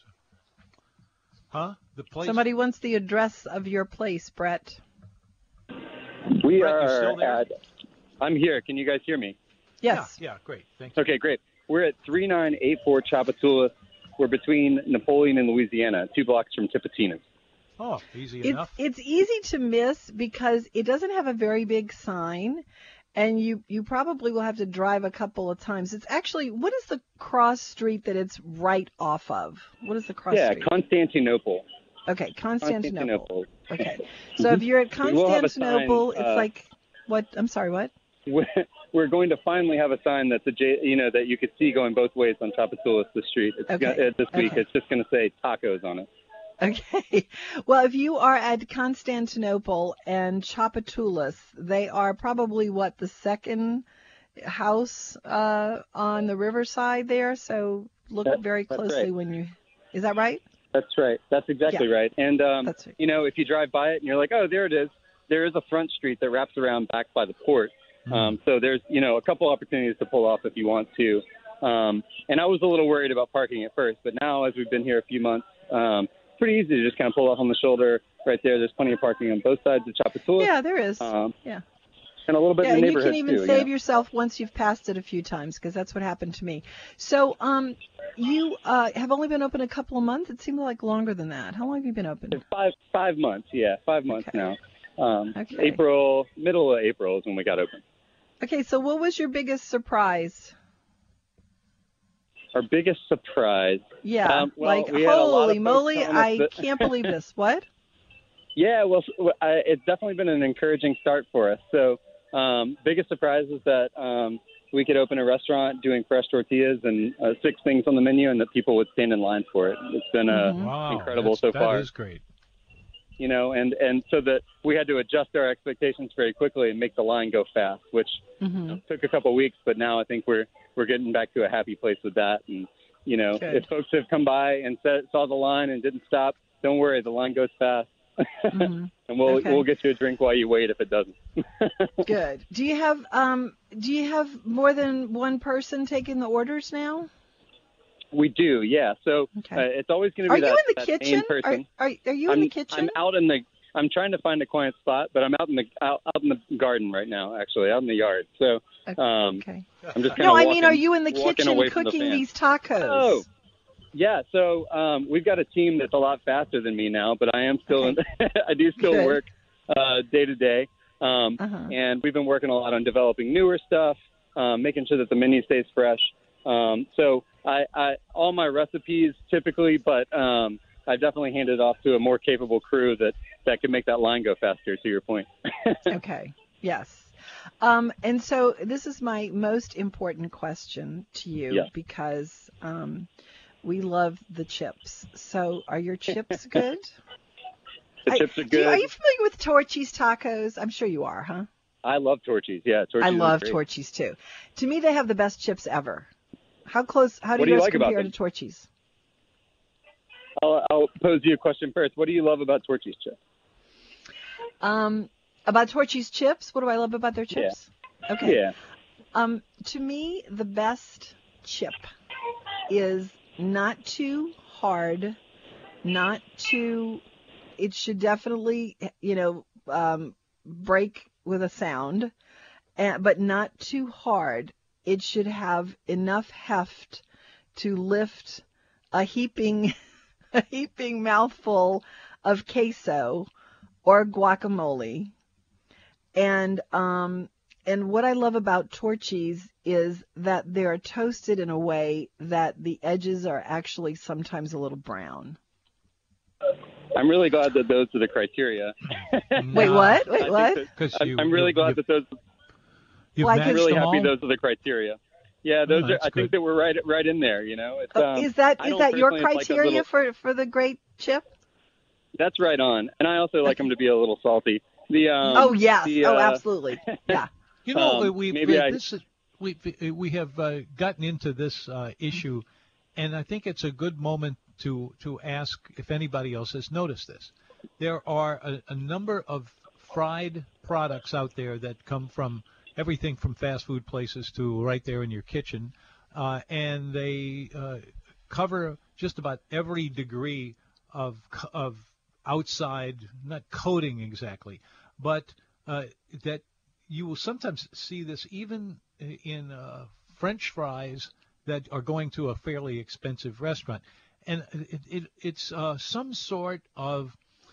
S3: Huh? The place.
S4: Somebody wants the address of your place, Brett.
S2: We
S3: Brett, you still
S2: are
S3: there?
S2: at. I'm here. Can you guys hear me?
S4: Yes.
S3: Yeah, yeah, great. Thank you.
S2: Okay, great. We're at three nine eight four Chapatulas. We're between Napoleon and Louisiana, two blocks from Tipitinas.
S3: Oh, easy
S4: It's
S3: enough.
S4: it's easy to miss because it doesn't have a very big sign, and you you probably will have to drive a couple of times. It's actually, what is the cross street that it's right off of? What is the cross
S2: Yeah,
S4: street?
S2: Constantinople.
S4: Okay, Constantinople.
S2: Constantinople.
S4: Okay, so if you're at
S2: We will have a sign,
S4: Constantinople, it's
S2: uh,
S4: like what? I'm sorry, what?
S2: We're we're going to finally have a sign that's a J, you know, that you could see going both ways on Chapatulas, the street. It's
S4: Okay.
S2: gonna, uh, this week.
S4: Okay.
S2: It's just going to say tacos on it.
S4: Okay. Well, if you are at Constantinople and Chapatulas, they are probably what, the second house uh, on the riverside there. So look
S2: That-
S4: very
S2: that's
S4: closely
S2: right.
S4: when you. Is that right?
S2: That's right. That's exactly
S4: Yeah.
S2: right. And um,
S4: That's right.
S2: you know, if you drive by it and you're like, oh, there it is. There is a front street that wraps around back by the port. Um, so there's, you know, a couple opportunities to pull off if you want to. Um, and I was a little worried about parking at first, but now as we've been here a few months, um, pretty easy to just kind of pull off on the shoulder right there. There's plenty of parking on both sides of Chapatulas.
S4: Yeah, there is.
S2: Um,
S4: yeah.
S2: and a little bit
S4: Yeah,
S2: in the
S4: and you
S2: neighborhood
S4: can even
S2: too.
S4: save
S2: you know?
S4: yourself once you've passed it a few times, because that's what happened to me. So, um, you uh, have only been open a couple of months. It seemed like longer than that. How long have you been open?
S2: It's five five months. Yeah, five months
S4: Okay.
S2: now. Um,
S4: Okay.
S2: April, middle of April is when we got open.
S4: Okay, so what was your biggest surprise?
S2: Our biggest surprise.
S4: Yeah,
S2: Um, well,
S4: like
S2: we had a lot of
S4: holy
S2: folks
S4: moly,
S2: telling us
S4: I
S2: that-
S4: can't believe this. What?
S2: Yeah, well, s- I, it's definitely been an encouraging start for us. So, um, biggest surprise is that um, we could open a restaurant doing fresh tortillas and uh, six things on the menu, and that people would stand in line for it. It's been uh,
S4: Mhm.
S3: Wow,
S2: incredible
S3: that's-
S2: so far.
S3: That is great.
S2: you know, and and so that we had to adjust our expectations very quickly and make the line go fast, which
S4: hmm
S2: took a couple of weeks, but now I think we're we're getting back to a happy place with that. And you know,
S4: Good.
S2: if folks have come by and said, saw the line and didn't stop, don't worry, the line goes fast.
S4: hmm
S2: And we'll
S4: Okay.
S2: we'll get you a drink while you wait if it doesn't.
S4: Good. Do you have um do you have more than one person taking the orders now?
S2: We do, yeah. So
S4: Okay.
S2: uh, it's always going to
S4: Are
S2: be
S4: you
S2: that,
S4: in the
S2: that
S4: kitchen?
S2: main person.
S4: Are, are are you
S2: I'm,
S4: in the kitchen?
S2: I'm out in the. I'm trying to find a quiet spot, but I'm out in the out, out in the garden right now. Actually, out in the yard. So um,
S4: Okay.
S2: I'm just kind
S4: No,
S2: of
S4: I
S2: walking,
S4: mean, are you in the
S2: walking
S4: kitchen
S2: away from the
S4: cooking
S2: fan.
S4: these tacos?
S2: Oh, yeah. So um, we've got a team that's a lot faster than me now, but I am still.
S4: Okay.
S2: In, I do still
S4: Good.
S2: work uh, day to day, um,
S4: Uh-huh.
S2: and we've been working a lot on developing newer stuff, um, making sure that the menu stays fresh. Um, so I, I all my recipes typically, but um, I definitely hand it off to a more capable crew that that can make that line go faster. To your point.
S4: Okay. Yes. Um, and so this is my most important question to you
S2: Yes.
S4: because um, we love the chips. So are your chips good?
S2: The
S4: I,
S2: chips are
S4: do you-
S2: good.
S4: are you familiar with Torchy's tacos? I'm sure you are, huh?
S2: I love Torchy's. Yeah, Torchy's.
S4: I
S2: is
S4: love
S2: great.
S4: Torchy's too. To me, they have the best chips ever. How close? How do
S2: What do you
S4: yours
S2: like about
S4: compare to
S2: them?
S4: Torchy's?
S2: I'll, I'll pose you a question first. What do you love about Torchy's chips?
S4: Um, about Torchy's chips, what do I love about their chips? Okay.
S2: Yeah.
S4: Um, to me, the best chip is not too hard, not too. It should definitely, you know, um, break with a sound, and, but not too hard. It should have enough heft to lift a heaping, a heaping mouthful of queso or guacamole. And um, and what I love about Torchy's is that they're toasted in a way that the edges are actually sometimes a little brown.
S2: I'm really glad that those are the criteria.
S4: Wait, what? Wait,
S2: I
S4: what?
S2: think that-
S3: 'Cause
S2: I'm,
S3: you-
S2: I'm really
S3: you-
S2: glad
S3: you-
S2: that those.
S3: You've
S4: Like
S2: I'm
S3: matched
S2: really
S3: them
S2: happy
S3: all?
S2: those are the criteria. Yeah, those
S3: Oh,
S2: are.
S3: that's
S2: I think
S3: good.
S2: that we're right right in there. You know, it's,
S4: Oh,
S2: um,
S4: is that
S2: I
S4: is
S2: don't
S4: that your
S2: personally like a
S4: criteria
S2: little-
S4: for, for the great chip?
S2: That's right on. And I also like them to be a little salty. The um,
S4: Oh yes.
S2: the,
S4: oh,
S2: uh,
S4: absolutely. Yeah.
S3: You know,
S2: Um,
S3: we
S2: maybe I-
S3: this is, we we have uh, gotten into this uh, issue, and I think it's a good moment to to ask if anybody else has noticed this. There are a, a number of fried products out there that come from everything from fast food places to right there in your kitchen, uh, and they uh, cover just about every degree of of outside, not coating exactly, but uh, that you will sometimes see this even in uh, French fries that are going to a fairly expensive restaurant, and it, it, it's uh, some sort of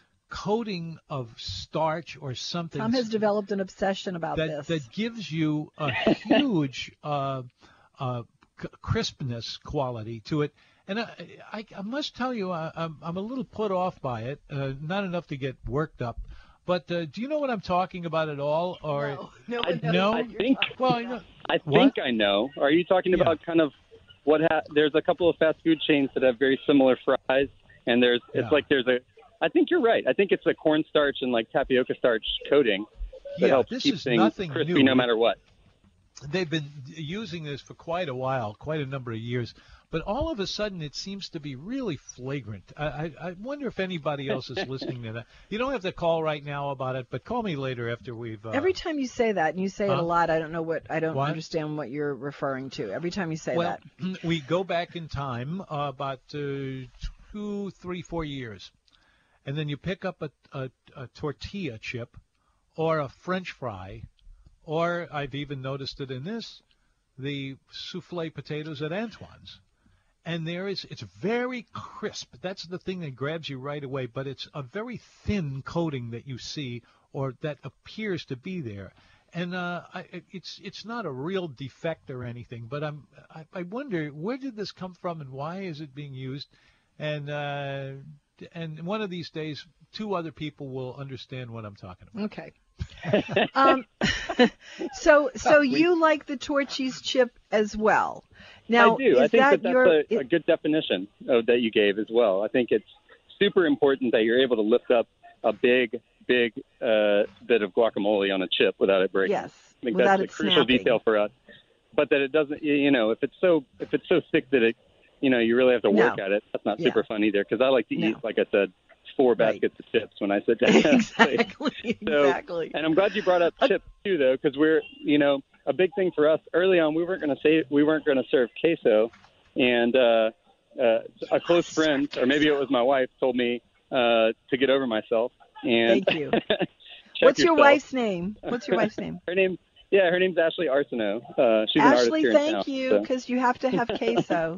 S3: coating of starch or something.
S4: Tom has developed an obsession about
S3: that
S4: this.
S3: that gives you a huge uh, uh, c- crispness quality to it. And I, I, I must tell you, I, I'm, I'm a little put off by it. Uh, not enough to get worked up. But uh, do you know what I'm talking about at all? Or
S4: no, no,
S2: I-
S4: one knows
S3: no,
S4: what
S2: I
S4: you're
S2: think-
S4: talking
S3: well,
S4: about.
S3: you know,
S2: I
S3: What?
S2: think I know. Are you talking
S3: Yeah.
S2: about kind of what? Ha- there's a couple of fast food chains that have very similar fries, and there's it's
S3: Yeah.
S2: like there's a. I think you're right. I think it's a cornstarch and like tapioca starch coating that
S3: yeah,
S2: helps
S3: this
S2: keep
S3: is
S2: things
S3: nothing
S2: crispy
S3: new.
S2: no matter what.
S3: They've been using this for quite a while, quite a number of years. But all of a sudden, it seems to be really flagrant. I, I, I wonder if anybody else is listening to that. You don't have to call right now about it, but call me later after we've. Uh,
S4: Every time you say that, and you say it
S3: Huh?
S4: a lot, I don't know what I don't
S3: What?
S4: understand what you're referring to. Every time you say
S3: well,
S4: that.
S3: we go back in time uh, about uh, two, three, four years, and then you pick up a, a, a tortilla chip, or a French fry, or I've even noticed it in this, the souffle potatoes at Antoine's. And there is, it's very crisp. That's the thing that grabs you right away, but it's a very thin coating that you see or that appears to be there. And uh, I, it's it's not a real defect or anything, but I'm, I, I wonder, where did this come from and why is it being used? And uh, and one of these days, two other people will understand what I'm talking about.
S4: Okay. um, so so you like the Torchy's chip as well. Now,
S2: I do.
S4: is
S2: I think
S4: that,
S2: that, that's
S4: your
S2: a,
S4: it-
S2: a good definition of, that you gave as well. I think it's super important that you're able to lift up a big, big uh, bit of guacamole on a chip without it breaking.
S4: yes,
S2: I think
S4: without
S2: that's
S4: it
S2: a crucial
S4: snapping.
S2: detail for us. But that it doesn't, you you know, if it's so if it's so thick that it, you know, you really have to work
S4: No.
S2: at it. That's not
S4: Yeah.
S2: super fun either. Because I like to
S4: No.
S2: eat, like I said, four
S4: Right.
S2: baskets of chips when I sit down.
S4: exactly,
S2: So-
S4: exactly.
S2: And I'm glad you brought up chips too, though, because we're, you know, a big thing for us early on. We weren't going to say we weren't going to serve queso, and uh, uh, a close friend, or maybe it was my wife, told me uh, to get over myself. And
S4: Thank you.
S2: check
S4: What's your
S2: yourself.
S4: wife's name? What's your wife's name?
S2: Her name, yeah, her name's Ashley Arsenault. Uh, she's an artist
S4: Ashley,
S2: here in town.
S4: thank you,
S2: so.
S4: because you have to have queso.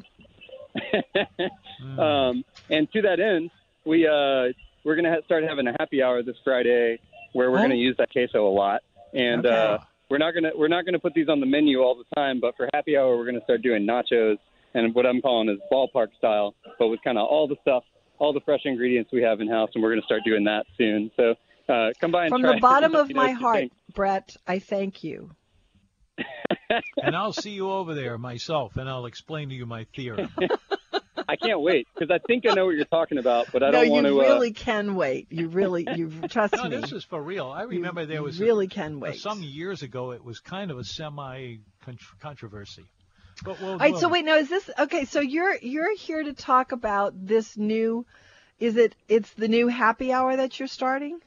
S2: um, and to that end, we uh, we're going to ha- start having a happy hour this Friday where we're
S3: Oh.
S2: going to use that queso a lot. And
S4: Okay.
S2: uh, we're not going to we're not going to put these on the menu all the time, but for happy hour, we're going to start doing nachos and what I'm calling is ballpark style, but with kind of all the stuff, all the fresh ingredients we have in house, and we're going to start doing that soon. So uh, come by and
S4: From
S2: try
S4: the
S2: it.
S4: bottom
S2: Let
S4: of
S2: me know
S4: my
S2: what you
S4: heart,
S2: think.
S4: Brett, I thank you.
S3: And I'll see you over there myself, and I'll explain to you my theorem.
S2: I can't wait because I think I know what you're talking about, but I
S4: no,
S2: don't want to.
S4: you really
S2: uh,
S4: can wait. You really, you trust
S3: No,
S4: me.
S3: this is for real. I remember there was
S4: really
S3: a,
S4: can wait.
S3: some years ago. It was kind of a semi-controversy. But we'll,
S4: All right.
S3: we'll,
S4: So wait, now is this okay? So you're you're here to talk about this new? Is it? It's the new happy hour that you're starting?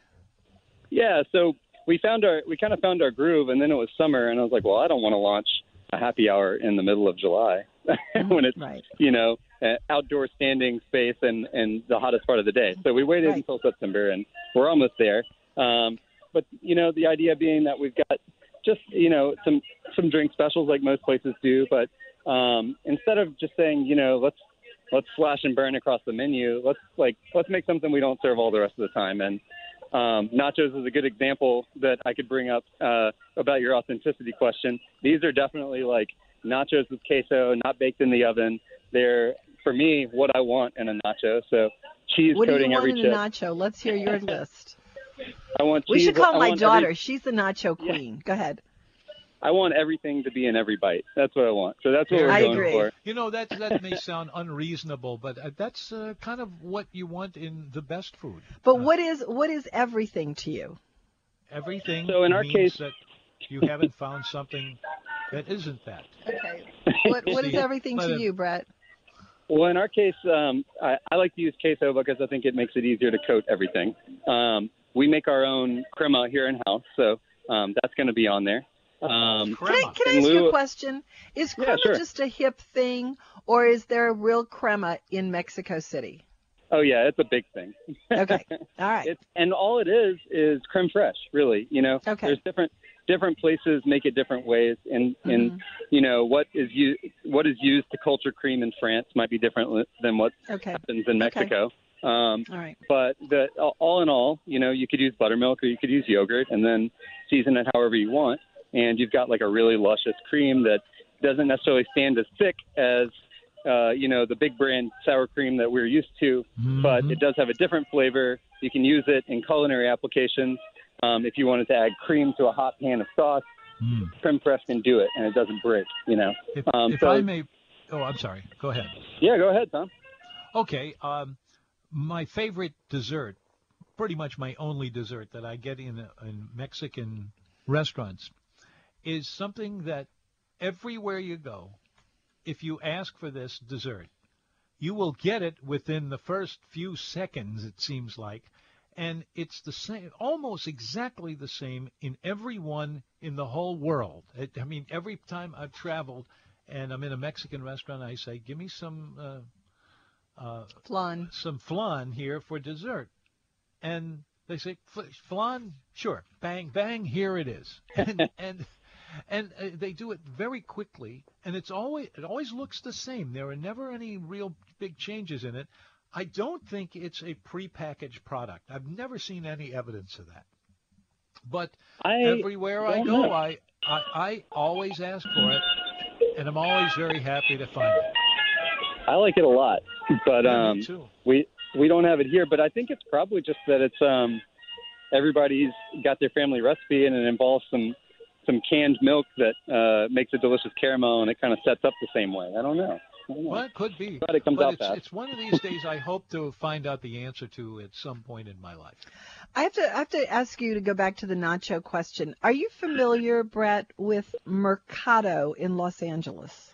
S2: Yeah. So we found our we kind of found our groove, and then it was summer, and I was like, well, I don't want to launch a happy hour in the middle of July when it's
S4: Right.
S2: you know uh, outdoor standing space and and the hottest part of the day. So we waited
S4: Right.
S2: until September, and we're almost there. Um, but you know, the idea being that we've got just you know some some drink specials like most places do, but um, instead of just saying you know let's let's slash and burn across the menu, let's like let's make something we don't serve all the rest of the time. And um, nachos is a good example that I could bring up uh, about your authenticity question. These are definitely like nachos with queso, not baked in the oven. They're for me what I want in a nacho. So cheese
S4: What do
S2: coating
S4: you want
S2: every
S4: in a
S2: chip.
S4: nacho? Let's hear your list.
S2: I want cheese.
S4: We should call
S2: I
S4: my
S2: want
S4: daughter.
S2: every-
S4: She's the nacho queen. Go ahead.
S2: I want everything to be in every bite. That's what I want. So that's what we're
S4: I
S2: going
S4: agree.
S2: for.
S3: You know, that that may sound unreasonable, but uh, that's uh, kind of what you want in the best food.
S4: But
S3: Uh,
S4: what is what is everything to you?
S3: Everything
S2: So in our
S3: means
S2: case-
S3: that you haven't found something that isn't that.
S4: Okay. What what is
S3: See,
S4: everything
S3: but
S4: to
S3: if-
S4: you, Brett?
S2: Well, in our case, um, I, I like to use queso because I think it makes it easier to coat everything. Um, we make our own crema here in house, so um, that's going to be on there. Um,
S4: Can I,
S3: Crema.
S4: can I
S2: In
S4: ask you
S2: lieu
S4: a
S2: of-
S4: question? Is
S2: Yeah,
S4: crema
S2: sure.
S4: just a hip thing, or is there a real crema in Mexico City?
S2: oh yeah, it's a big thing.
S4: Okay. All right.
S2: It's, and all it is is creme fraiche, really. You know,
S4: Okay.
S2: there's different different places make it different ways, and and
S4: Mhm.
S2: you know what is u- what is used to culture cream in France might be different than what
S4: Okay.
S2: happens in Mexico. Um,
S4: All right.
S2: But the, all in all, you know, you could use buttermilk or you could use yogurt and then season it however you want. And you've got like a really luscious cream that doesn't necessarily stand as thick as, uh, you know, the big brand sour cream that we're used to, but
S3: Mhm.
S2: it does have a different flavor. You can use it in culinary applications. Um, if you wanted to add cream to a hot pan of sauce,
S3: Mm.
S2: creme fraiche can do it and it doesn't break, you know.
S3: If,
S2: Um,
S3: if
S2: so-
S3: I may, oh, I'm sorry. Go ahead.
S2: Yeah, go ahead, Tom.
S3: Okay. Um, my favorite dessert, pretty much my only dessert that I get in, in Mexican restaurants, is something that everywhere you go, if you ask for this dessert, you will get it within the first few seconds, it seems like. And it's the same, almost exactly the same in everyone in the whole world. It, I mean, every time I've traveled and I'm in a Mexican restaurant, I say, give me some uh, uh,
S4: Flan.
S3: some flan here for dessert. And they say, "F- flan? Sure. Bang, bang, here it is. And and, and uh, they do it very quickly, and it's always it always looks the same. There are never any real big changes in it. I don't think it's a prepackaged product. I've never seen any evidence of that. But
S2: I
S3: everywhere I
S2: don't
S3: go,
S2: know.
S3: I, I I always ask for it, and I'm always very happy to find it.
S2: I like it a lot, but
S3: Yeah, me
S2: um,
S3: too.
S2: we we don't have it here. But I think it's probably just that it's um, everybody's got their family recipe, and it involves some some canned milk that uh, makes a delicious caramel, and it kind of sets up the same way. I don't know. I don't know.
S3: Well, it could be.
S2: But it comes
S3: but
S2: out
S3: it's,
S2: fast.
S3: it's one of these days I hope to find out the answer to at some point in my life.
S4: I have to I have to ask you to go back to the nacho question. Are you familiar, Brett, with Mercado in Los Angeles?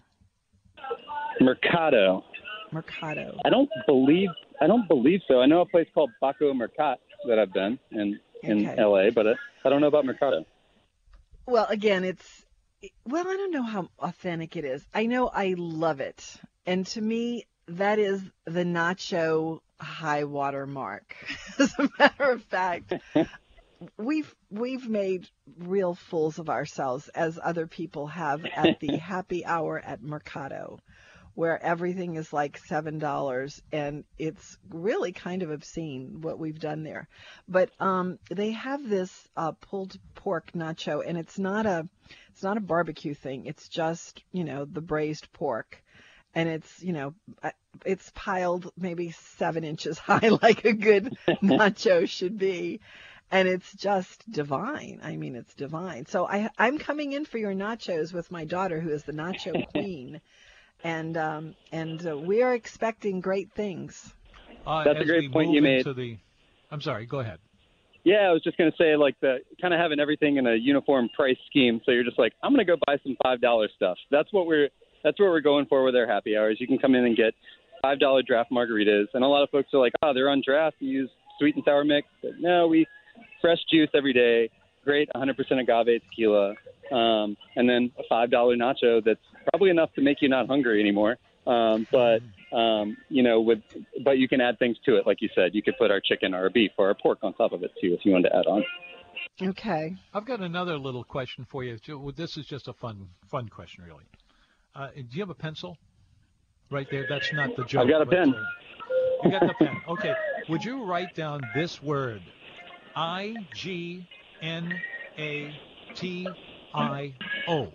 S2: Mercado.
S4: Mercado.
S2: I don't believe I don't believe so. I know a place called Baco Mercat that I've been in in
S4: Okay.
S2: L A, but I, I don't know about Mercado.
S4: Well, again, it's well, I don't know how authentic it is. I know I love it, and to me, that is the nacho high water mark. As a matter of fact, we've we've made real fools of ourselves, as other people have, at the happy hour at Mercado, where everything is like seven dollars, and it's really kind of obscene what we've done there. But um, they have this uh, pulled pork nacho, and it's not a it's not a barbecue thing. It's just, you know, the braised pork, and it's, you know, uh, it's piled maybe seven inches high, like a good nacho should be. And it's just divine. I mean, it's divine. So I, I'm coming in for your nachos with my daughter, who is the nacho queen. and um, and uh, we are expecting great things.
S3: Uh,
S2: That's a
S3: as
S2: great
S3: we
S2: point
S3: move
S2: you made.
S3: into the, I'm sorry, go ahead.
S2: Yeah, I was just going to say, like, the kind of having everything in a uniform price scheme. So you're just like, I'm going to go buy some five dollar stuff. That's what we're that's what we're going for with our happy hours. You can come in and get five dollar draft margaritas. And a lot of folks are like, oh, they're on draft. You use sweet and sour mix. But no, we fresh juice every day. Great one hundred percent agave tequila. Um, and then a five dollar nacho that's probably enough to make you not hungry anymore. Um, but Um, you know, with but you can add things to it, like you said. You could put our chicken or our beef or our pork on top of it too, if you wanted to add on.
S4: Okay.
S3: I've got another little question for you. This is just a fun, fun question, really. Uh, do you have a pencil? Right there. That's not the joke.
S2: I've got a
S3: but,
S2: pen.
S3: Uh, you got the pen. Okay. Would you write down this word? I G N A T I O.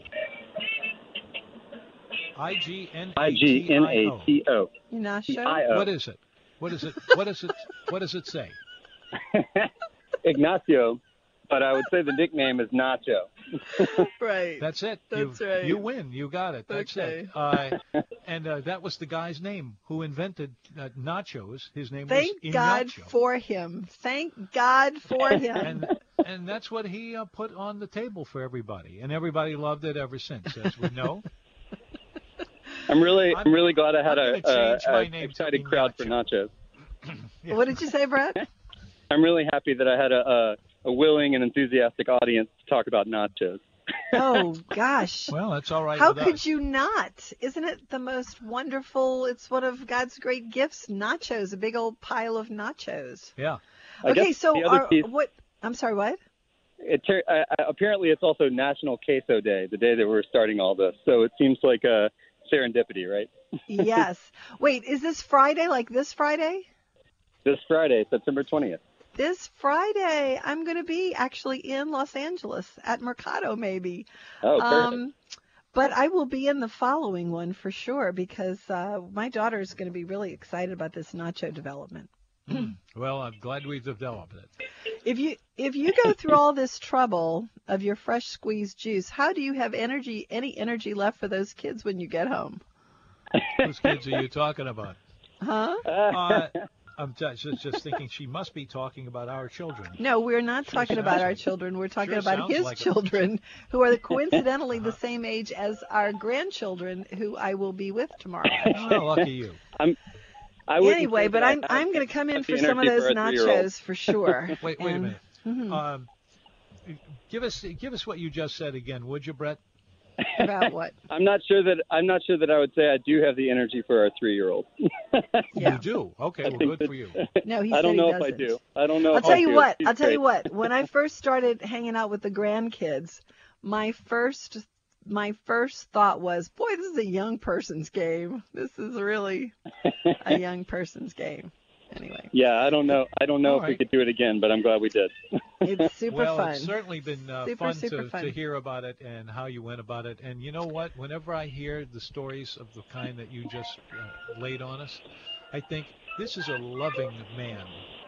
S3: I G N
S2: I
S3: A
S2: G
S3: T
S2: N
S3: I
S2: A
S3: O.
S2: T O.
S4: Ignacio?
S3: What is it? What is it? What is it? What does it say?
S2: Ignacio, but I would say the nickname is Nacho.
S4: Right.
S3: That's it.
S4: That's
S3: you,
S4: right.
S3: You win. You got it. That's
S4: Okay.
S3: it. Uh, and uh, that was the guy's name who invented uh, nachos. His name
S4: Thank
S3: was
S4: God
S3: Ignacio.
S4: for him. Thank God for him.
S3: And and that's what he uh, put on the table for everybody, and everybody loved it ever since, as we know.
S2: I'm really,
S3: I'm-
S2: I'm really glad I had
S3: I'm
S2: a,
S3: gonna
S2: a,
S3: change my
S2: a
S3: name to
S2: excited crowd for nachos.
S3: Yeah.
S4: What did you say, Brett?
S2: I'm really happy that I had a, a, a willing and enthusiastic audience to talk about nachos.
S4: Oh, gosh.
S3: Well, that's all right.
S4: How
S3: with
S4: could
S3: us.
S4: you not? Isn't it the most wonderful? It's one of God's great gifts. Nachos, a big old pile of nachos.
S3: Yeah.
S2: I
S4: Okay,
S2: guess
S4: so
S2: the other
S4: are,
S2: piece-
S4: what? I'm sorry, what?
S2: It, uh, apparently, it's also National Queso Day, the day that we're starting all this. So it seems like a serendipity, right?
S4: Yes. Wait, is this Friday? Like this Friday?
S2: This Friday, September twentieth.
S4: This Friday, I'm going to be actually in Los Angeles at Mercado, maybe.
S2: Oh, perfect.
S4: Um, but I will be in the following one for sure because uh, my daughter is going to be really excited about this nacho development.
S3: Well, I'm glad we've developed it.
S4: If you if you go through all this trouble of your fresh squeezed juice, how do you have energy, any energy left for those kids when you get home?
S3: Whose kids are you talking about?
S4: Huh?
S3: Uh, I'm just, just thinking she must be talking about our children.
S4: No, we're not
S3: Sure
S4: talking
S3: sounds
S4: about our
S3: like-
S4: children. We're talking
S3: sure
S4: about
S3: sounds
S4: his
S3: like it.
S4: children, who are coincidentally the same age as our grandchildren, who I will be with tomorrow.
S3: Oh, lucky you.
S2: I'm, I wouldn't
S4: Anyway,
S2: say
S4: but
S2: that I
S4: I'm
S2: have
S4: I'm going to come in
S2: the
S4: for some of
S2: energy
S4: those
S2: for a three-year-old.
S4: nachos for sure.
S3: Wait, wait
S4: And-
S3: a minute. Um, give us give us what you just said again, would you, Brett?
S4: About what?
S2: I'm not sure that I'm not sure that I would say I do have the energy for our three-year-old.
S4: Yeah.
S3: You do. Okay, well,
S2: think
S3: good for you.
S4: No, he
S2: I
S4: said
S2: don't
S4: he
S2: know if
S4: doesn't.
S2: I do. I don't know.
S4: I'll
S2: if
S4: tell
S2: I
S4: you
S2: do.
S4: what.
S2: She's
S4: I'll tell you
S2: great.
S4: what. When I first started hanging out with the grandkids, my first my first thought was, boy, this is a young person's game. This is really a young person's game. Anyway,
S2: Yeah, I don't know. I don't know
S3: All
S2: if we
S3: right.
S2: could do it again, but I'm glad we did.
S4: it's super
S3: well,
S4: fun.
S3: it's certainly been uh,
S4: Super,
S3: fun,
S4: super
S3: to,
S4: fun.
S3: to hear about it and how you went about it. And you know what? Whenever I hear the stories of the kind that you just uh, laid on us, I think this is a loving man.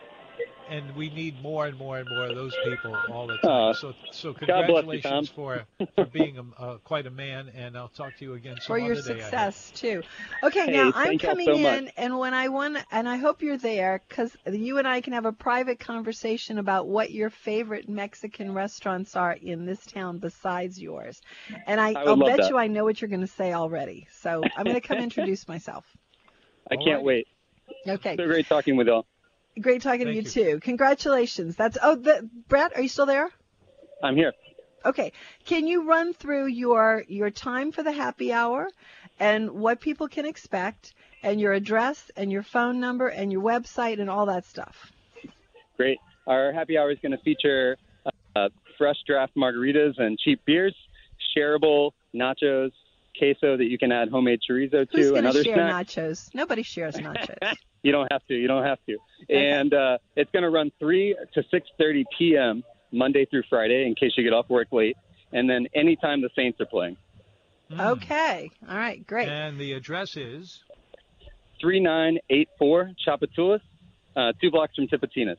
S3: And we need more and more and more of those people all the time.
S2: Aw.
S3: so, so
S2: God bless you,
S3: congratulations
S2: Tom.
S3: for, for being a, uh, quite a man. And I'll talk to you again some
S4: For your
S3: other day, I hope.
S4: success too. Okay,
S2: Hey,
S4: now I'm
S2: thank y'all
S4: coming
S2: so
S4: in,
S2: much.
S4: and when I want, and I hope you're there, because you and I can have a private conversation about what your favorite Mexican restaurants are in this town besides yours. And I,
S2: I would
S4: I'll
S2: love
S4: bet
S2: that.
S4: you I know what you're going to say already. So I'm going to come introduce myself.
S2: I
S3: All
S2: can't
S3: right.
S2: wait.
S4: Okay,
S2: So great talking with y'all.
S4: great talking to you,
S3: Thank you.
S4: too. Congratulations. That's oh, the, Brett, are you still there?
S2: I'm here.
S4: Okay. Can you run through your your time for the happy hour and what people can expect and your address and your phone number and your website and all that stuff?
S2: Great. Our happy hour is going to feature uh, fresh draft margaritas and cheap beers, shareable nachos, queso that you can add homemade chorizo
S4: Who's
S2: to,
S4: going
S2: and
S4: to
S2: other
S4: share
S2: snacks.
S4: nachos? Nobody shares nachos.
S2: You don't have to. You don't have to. And uh, it's going to run three to six thirty p.m. Monday through Friday in case you get off work late, and then anytime the Saints are playing.
S3: Mm.
S4: Okay. All right. Great.
S3: And the address is?
S2: three nine eight four Chapatulas, uh, two blocks from Tipitinas.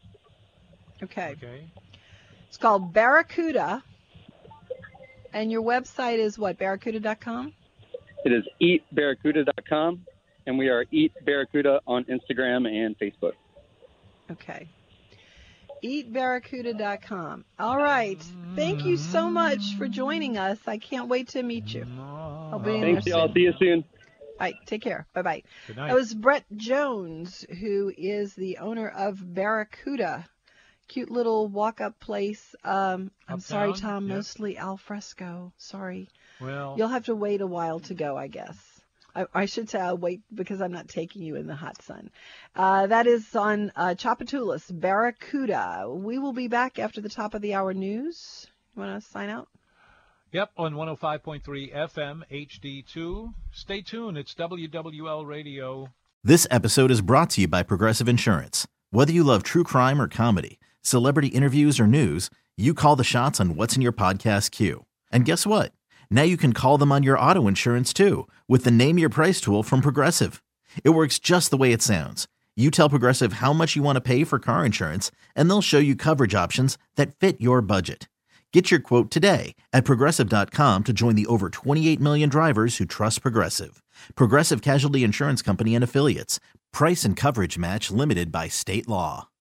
S4: Okay.
S3: Okay.
S4: It's called Barracuda. And your website is what? barracuda dot com?
S2: It is eat barracuda dot com, and we are Eat Barracuda on Instagram and Facebook.
S4: Okay. eat barracuda dot com. All right. Thank you so much for joining us. I can't wait to meet you. I'll be in
S2: Thanks,
S4: there
S2: y'all.
S4: soon.
S2: See you soon.
S4: All right. Take care. Bye-bye.
S3: Good night.
S4: That was Brett Jones, who is the owner of Barracuda. Cute little walk-up place. Um, I'm
S3: Uptown?
S4: sorry, Tom,
S3: Yep.
S4: mostly al fresco. Sorry.
S3: Well,
S4: You'll have to wait a while to go, I guess. I, I should say I'll wait because I'm not taking you in the hot sun. Uh, that is on uh, Tchoupitoulas, Barracuda. We will be back after the top of the hour news. You want to sign out?
S3: yep, on one oh five point three F M H D two. Stay tuned. It's W W L Radio.
S6: This episode is brought to you by Progressive Insurance. Whether you love true crime or comedy, celebrity interviews or news, you call the shots on what's in your podcast queue. And guess what? Now you can call them on your auto insurance too with the Name Your Price tool from Progressive. It works just the way it sounds. You tell Progressive how much you want to pay for car insurance, and they'll show you coverage options that fit your budget. Get your quote today at Progressive dot com to join the over twenty-eight million drivers who trust Progressive. Progressive Casualty Insurance Company and Affiliates. Price and coverage match limited by state law.